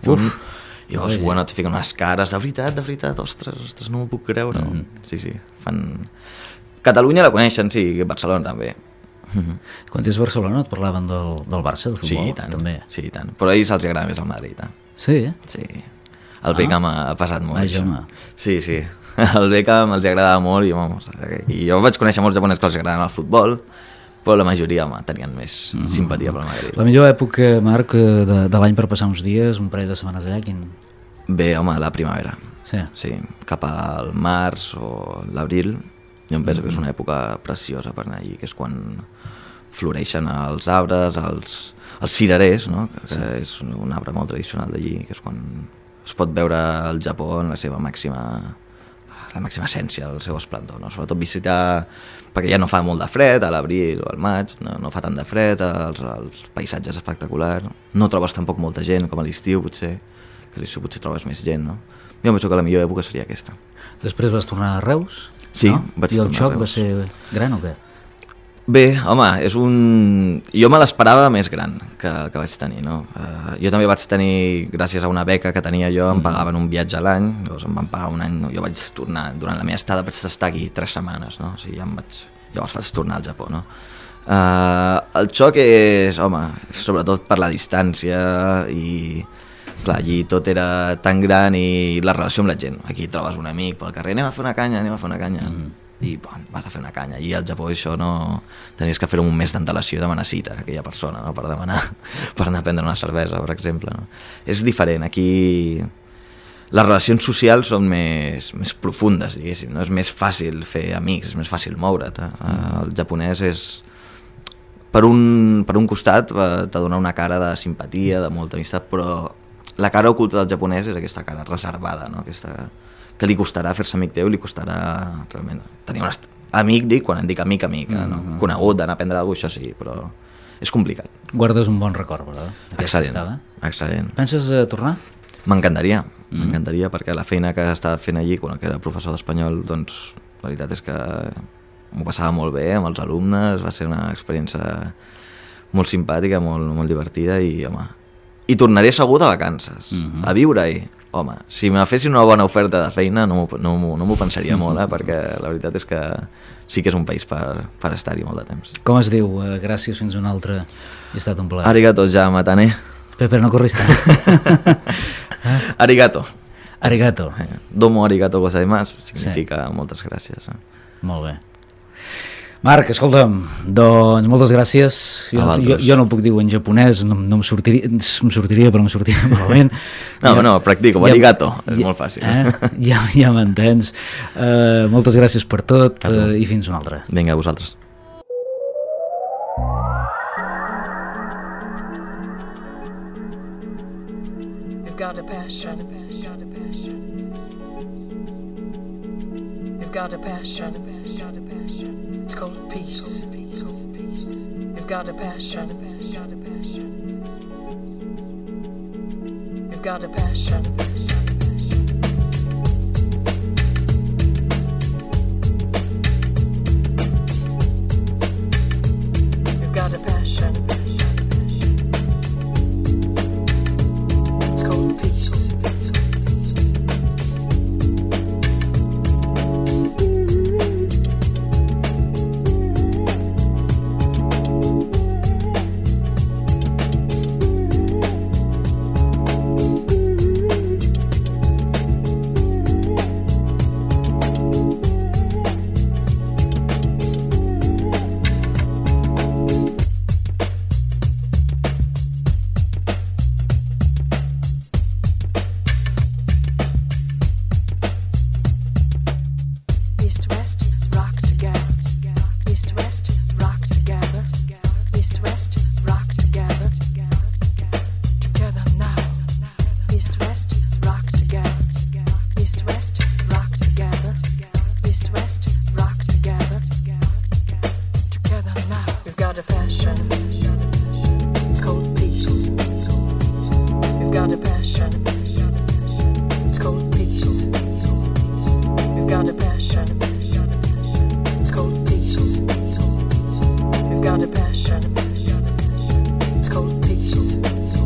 Speaker 17: I llavors, bueno, et fiquen unes cares, de veritat, ostres, no m'ho puc creure. Sí, fan... Catalunya la coneixen, sí, Barcelona també.
Speaker 1: Quan ets a Barcelona et parlaven del Barça, del futbol?
Speaker 17: Sí, tant,
Speaker 1: també.
Speaker 17: Sí, tant. Però a ells els agrada més el Madrid.
Speaker 1: Sí?
Speaker 17: Sí. El Beckham ha passat molt.
Speaker 1: Vaja, home.
Speaker 17: Sí. El Beckham els agradava molt i jo vaig conèixer molts japonesos que els agraden el futbol, però la majoria tenien més simpatia pel Madrid.
Speaker 1: La millor època, Marc, de l'any per passar uns dies, un parell de setmanes allà, quin...
Speaker 17: Bé, home, la primavera.
Speaker 1: Sí,
Speaker 17: cap al març o l'abril. Jo em penso que és una època preciosa per anar allí, que és quan floreixen els arbres, els cirerers, no? Que és un arbre molt tradicional d'allí, que és quan es pot veure el Japó en la seva màxima essència, el seu esplendor, no? Sobretot visitar, perquè ja no fa molt de fred, a l'abril o al maig, no fa tant de fred, els paisatges espectaculars, no trobes tampoc molta gent com a l'estiu potser, que a l'estiu potser trobes més gent, no? Jo penso que la millor època seria aquesta.
Speaker 1: Després vas tornar a Reus?
Speaker 17: Sí,
Speaker 1: no?
Speaker 17: vaig
Speaker 1: I el
Speaker 17: tornar a
Speaker 1: xoc
Speaker 17: Reus.
Speaker 1: va ser gran o què?
Speaker 17: Bé, home, jo me l'esperava més gran que vaig tenir, no? Jo també vaig tenir, gràcies a una beca que tenia jo, em pagaven un viatge a l'any, llavors em van pagar un any, jo vaig tornar, durant la meva estada vaig estar aquí 3 setmanes, no? O sigui, llavors vaig tornar al Japó, no? El xoc és, home, sobretot per la distància i... Clar, allí tot era tan gran i la relació amb la gent. Aquí trobes un amic pel carrer, anem a fer una canya. I bon, vas a fer una canya. I al Japó això no... Tenies que fer-ho amb un mes d'antelació i demanar cita a aquella persona, no? Per anar a prendre una cervesa, per exemple. No? És diferent. Aquí les relacions socials són més profundes, diguéssim. No? És més fàcil fer amics, és més fàcil moure't. El japonès és... Per un costat t'ha donat una cara de simpatia, de molta amistat, però la cara oculta del japonès és aquesta cara reservada, no? Aquesta, que li costarà fer-se amic teu, li costarà realment tenir un amic, quan en dic amic, no? Conegut, d'anar a prendre alguna cosa, això sí, però és complicat.
Speaker 1: Guardes un bon record, però,
Speaker 17: excel·lent.
Speaker 1: Penses tornar?
Speaker 17: M'encantaria, perquè la feina que estava fent allí, quan era professor d'espanyol, doncs la veritat és que m'ho passava molt bé amb els alumnes, va ser una experiència molt simpàtica, molt divertida i, home, i tornaré segur de vacances, a viure-hi. Home, si me fessin una bona oferta de feina no m'ho pensaria molt, perquè la veritat és que sí que és un país per estar-hi molt de temps.
Speaker 1: Com es diu? Gràcies, fins una altra. Ha estat un plaer.
Speaker 17: Arigato, ja, matane.
Speaker 1: Pepe, no corris tant.
Speaker 17: Arigato.
Speaker 1: Arigato.
Speaker 17: Domo arigato gozaimasu significa moltes gràcies.
Speaker 1: Molt bé. Marc, escolta'm, doncs moltes gràcies. Jo no ho puc dir en japonès, no em sortiria, però em sortiria malament.
Speaker 17: No, practico, arigato, és molt fàcil.
Speaker 1: Ja m'entens. Moltes gràcies per tot i fins una altra.
Speaker 17: Vinga, a vosaltres.
Speaker 18: You've got a passion. You've got a passion. It's called peace. You've got a passion. You've got a passion. You've got a passion. It's called peace. got a passion. It's called peace. We've got a passion. It's called peace. We've got a passion. It's called peace.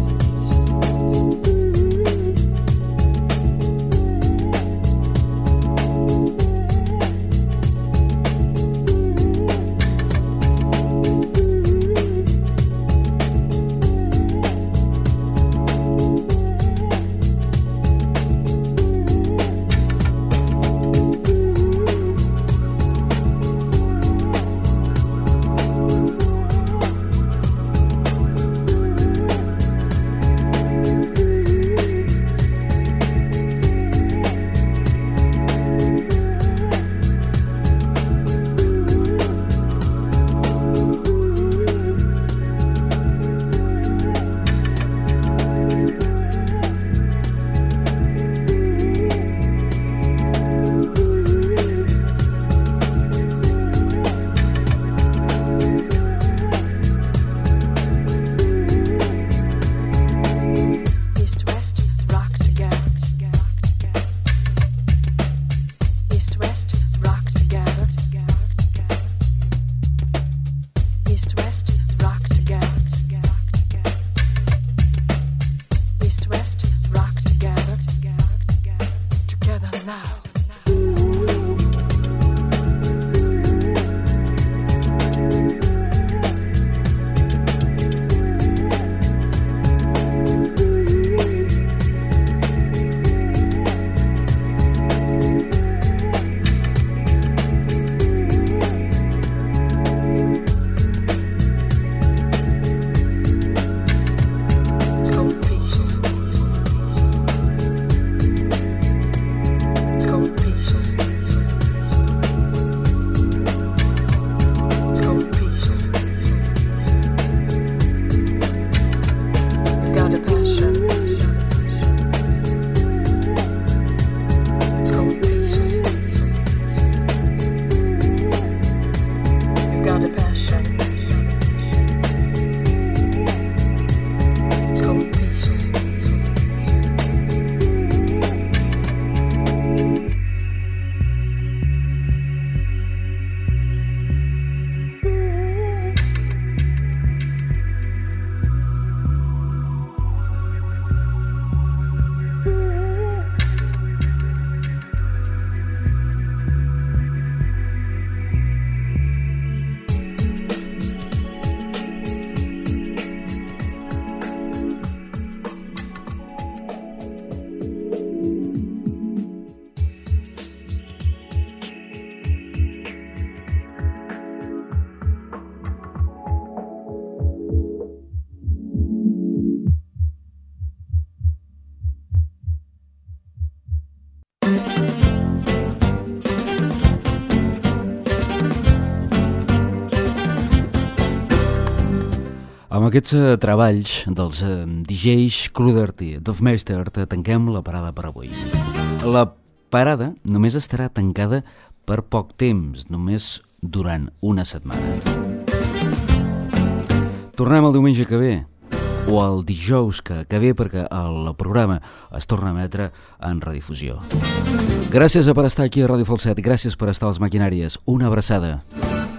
Speaker 1: Amb aquests treballs dels DJs Kruderty, Duffmeister, tanquem la parada per avui. La parada només estarà tancada per poc temps, només durant una setmana. Tornem el diumenge que ve, o el dijous que ve, perquè el programa es torna a emetre en redifusió. Gràcies per estar aquí a Ràdio Falset, gràcies per estar a les maquinàries. Una abraçada.